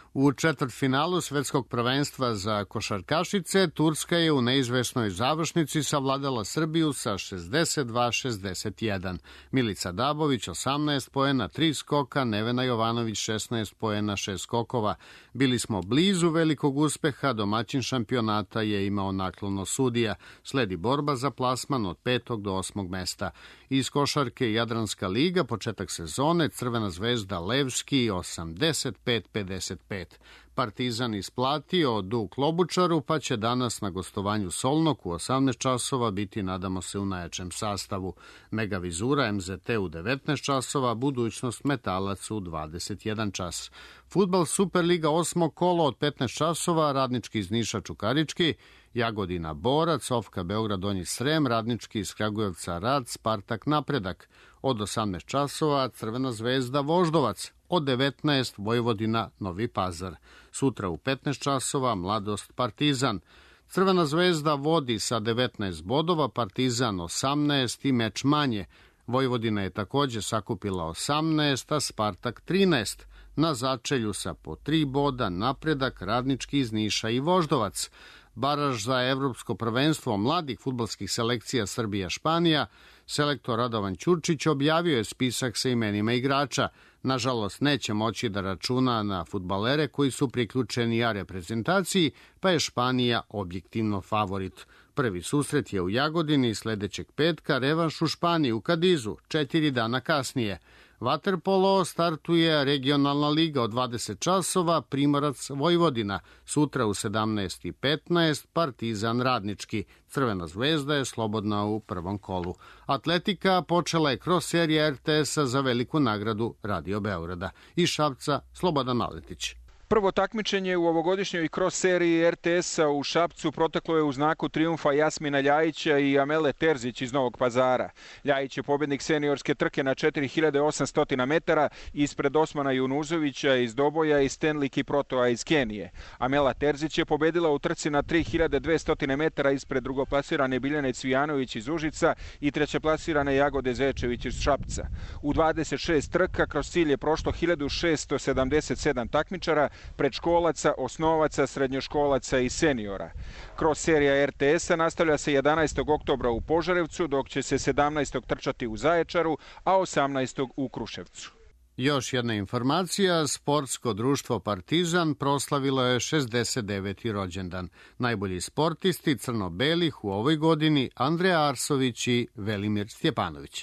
U četvrtfinalu svetskog prvenstva za košarkašice Turska je u neizvesnoj završnici savladala Srbiju sa šezdeset dva šezdeset jedan. Milica Dabović osamnaest poena, tri skoka, Nevena Jovanović šesnaest poena, šest skokova. Bili smo blizu velikog uspeha, domaćin šampionata je imao naklono sudija. Sledi borba za plasman od petog do osmog mesta. Iz košarke Jadranska liga, početak sezone, Crvena zvezda Levski osamdeset pet pedeset pet. Partizan isplatio Duk Klobučaru, pa će danas na gostovanju Solnok u osamnaest časova biti, nadamo se, u najjačem sastavu. Megavizura em zet te u devetnaest časova, budućnost Metalac u dvadeset jedan čas. Fudbal Superliga osmo kolo od petnaest časova, Radnički iz Niša Čukarički, Jagodina Borac, Ofka Beograd Donji Srem, Radnički iz Kragujevca Rad, Spartak Napredak. Od osamnaest časova Crvena zvezda Voždovac, od devetnaest Vojvodina Novi Pazar. Sutra u petnaest časova Mladost Partizan. Crvena zvezda vodi sa devetnaest bodova, Partizan osamnaest i meč manje. Vojvodina je takođe sakupila osamnaest, a Spartak trinaest. Na začelju sa po tri boda Napredak, Radnički iz Niša i Voždovac. Baraž za evropsko prvenstvo mladih fudbalskih selekcija Srbija-Španija, selektor Radovan Ćurčić objavio je spisak sa imenima igrača. Nažalost, neće moći da računa na fudbalere koji su priključeni A reprezentaciji, pa je Španija objektivno favorit. Prvi susret je u Jagodini, sledećeg petka revanš u Španiji u Kadizu, četiri dana kasnije. Vaterpolo startuje regionalna liga od dvadeset časova, Primorac Vojvodina, sutra u sedamnaest i petnaest, Partizan Radnički. Crvena zvezda je slobodna u prvom kolu. Atletika počela je kroz serija er te esa za veliku nagradu Radio Beograda. Iz Šapca, Slobodan Maletić. Prvo takmičenje u ovogodišnjoj cross seriji er te esa u Šapcu proteklo je u znaku trijumfa Jasmina Ljajića i Amele Terzić iz Novog Pazara. Ljajić je pobednik seniorske trke na četiri hiljade osamsto metara ispred Osmana Junuzovića iz Doboja i Stanley Kiprotoa iz Kenije. Amela Terzić je pobedila u trci na tri hiljade dvesta metara ispred drugoplasirane Biljane Cvijanović iz Užica i trećeplasirane Jagode Zečević iz Šapca. U dvadeset šest trka kroz cilj je prošlo hiljadu šesto sedamdeset sedam takmičara, predškolaca, osnovaca, srednjoškolaca i seniora. Kroz serija er te esa nastavlja se jedanaestog oktobra u Požarevcu, dok će se sedamnaestog trčati u Zaječaru, a osamnaestog u Kruševcu. Još jedna informacija, sportsko društvo Partizan proslavilo je šezdeset deveti rođendan. Najbolji sportisti crno-belih u ovoj godini Andreja Arsović i Velimir Stjepanović.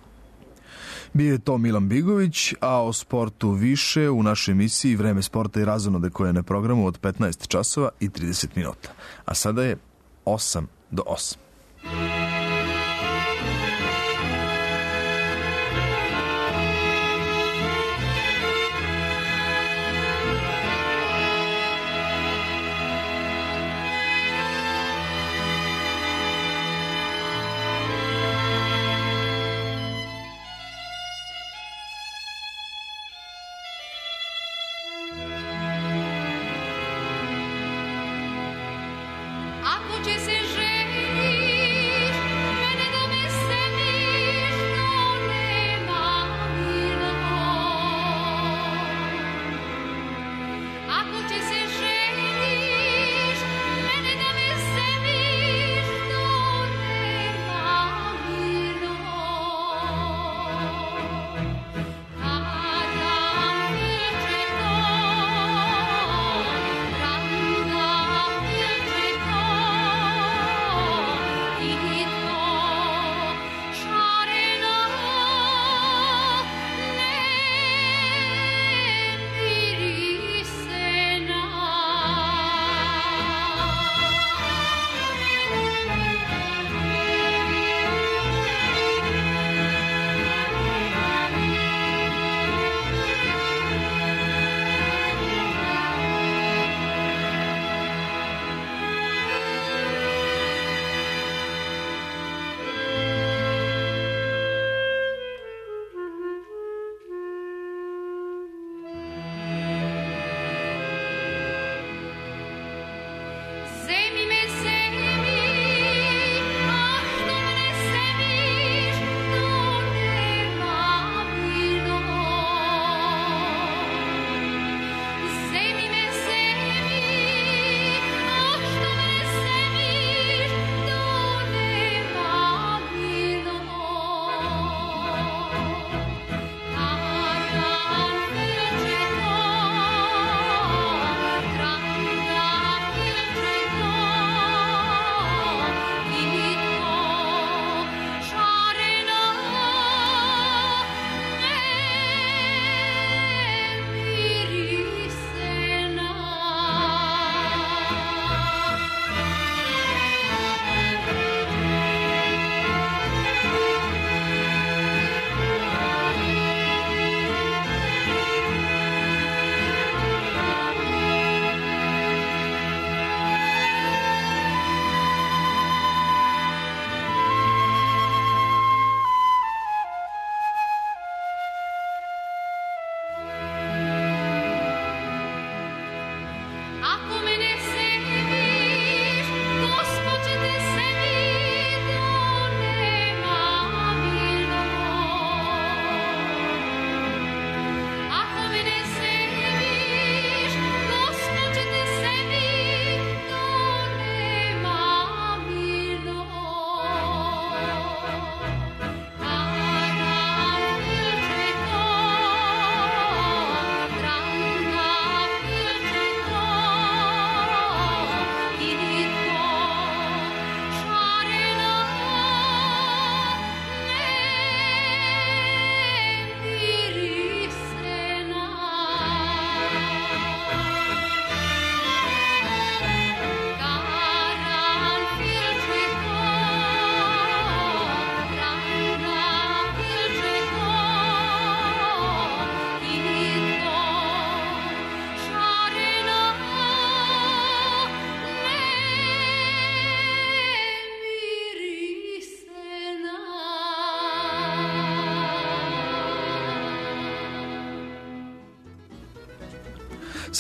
Bio je to Milan Bigović, a o sportu više u našoj emisiji Vreme sporta i razonode koje je na programu od petnaest časova i trideset minuta. A sada je osam do osam. Ako će se ženit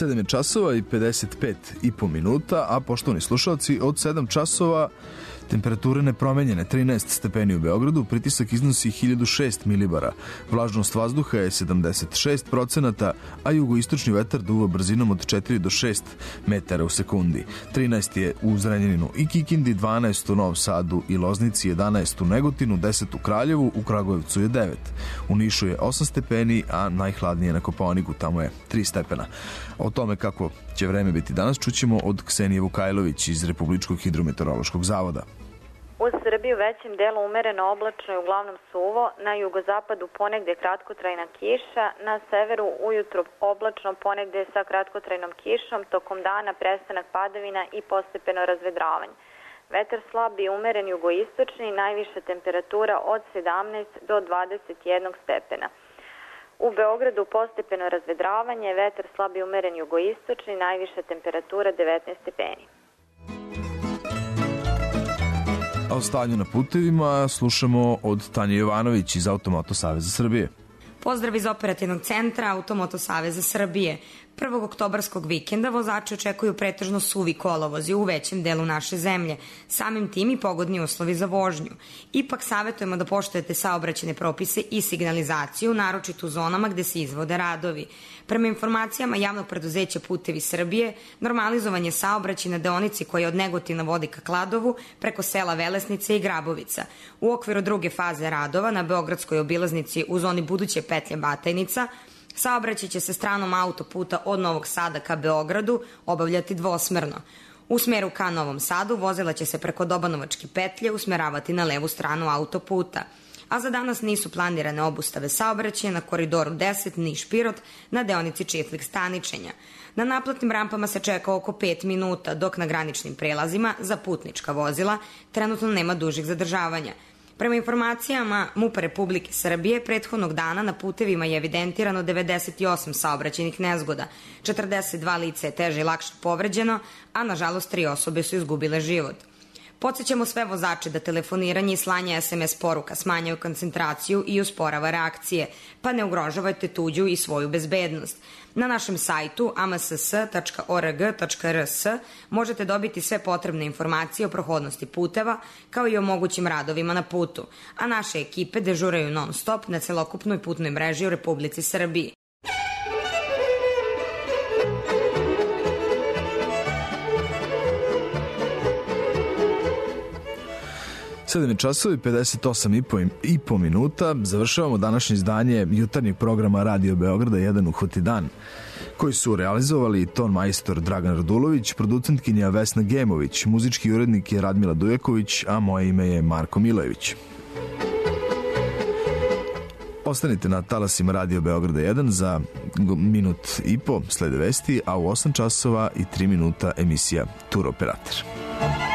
sedam je časova i pedeset pet i po minuta, a poštovani slušalci, od sedam časova temperature nepromenjene, trinaest stepeni u Beogradu, pritisak iznosi hiljadu šest milibara, vlažnost vazduha je sedamdeset šest procenata, a jugoistočni vetar duva brzinom od četiri do šest metara u sekundi. trinaest je u Zrenjaninu i Kikindi, dvanaest u Novom Sadu i Loznici, jedanaest u Negotinu, deset u Kraljevu, u Kragujevcu je devet. U Nišu je osam stepeni, a najhladnije na Kopaoniku, tamo je tri stepena. O tome kako će vreme biti danas čućemo od Ksenije Vukajlović iz Republičkog hidrometeorološkog zavoda. U Srbiji u većem delu umereno oblačno i uglavnom suvo, na jugozapadu ponegde kratkotrajna kiša, na severu ujutru oblačno ponegde sa kratkotrajnom kišom, tokom dana prestanak padavina i postepeno razvedravanje. Vetar slab i umeren jugoistočni, najviša temperatura od sedamnaest do dvadeset jedan stepena. U Beogradu postepeno razvedravanje, vetar slab i umeren jugoistočni, najviša temperatura devetnaest stepeni. A o stanju na putevima slušamo od Tanje Jovanović iz Automoto Saveza Srbije. Pozdrav iz operativnog centra Automoto Saveza Srbije. Prvog oktobarskog vikenda vozači očekuju pretežno suvi kolovozi u većem delu naše zemlje, samim tim i pogodni uslovi za vožnju. Ipak savjetujemo da poštujete saobraćajne propise i signalizaciju, naročito u zonama gde se izvode radovi. Prema informacijama javnog preduzeća Putevi Srbije, normalizovan je saobraćaj na deonici koja od Negotina vodi ka Kladovu preko sela Velesnice i Grabovica. U okviru druge faze radova na Beogradskoj obilaznici u zoni buduće petlje Batajnica, saobraćaj će se stranom autoputa od Novog Sada ka Beogradu obavljati dvosmerno. U smeru ka Novom Sadu vozila će se preko Dobanovačke petlje usmeravati na levu stranu autoputa. A za danas nisu planirane obustave saobraćaja na koridoru deset Niš-Pirot na deonici Čiflik-Staničenja. Na naplatnim rampama se čeka oko pet minuta, dok na graničnim prelazima za putnička vozila trenutno nema dužih zadržavanja. Prema informacijama MUP-a Republike Srbije, prethodnog dana na putevima je evidentirano devedeset osam saobraćajnih nezgoda, četrdeset dva lica je teže i lakše povređeno, a nažalost tri osobe su izgubile život. Podsećamo sve vozače da telefoniranje i slanje es em es poruka smanjaju koncentraciju i usporava reakcije, pa ne ugrožavajte tuđu i svoju bezbednost. Na našem sajtu a m s s tačka o r g tačka r s možete dobiti sve potrebne informacije o prohodnosti puteva, kao i o mogućim radovima na putu, a naše ekipe dežuraju non stop na celokupnoj putnoj mreži u Republici Srbiji. sedam časova i pedeset osam i po minuta. Završavamo današnje izdanje jutarnjeg programa Radio Beograda jedan uhvati dan, koji su realizovali ton majstor Dragan Radulović, producentkinja Vesna Gemović, muzički urednik je Radmila Dujaković, a moje ime je Marko Milojević. Ostanite na talasima Radio Beograda jedan, za minut i po slede vesti, a u osam časova i tri minuta emisija Tur operator.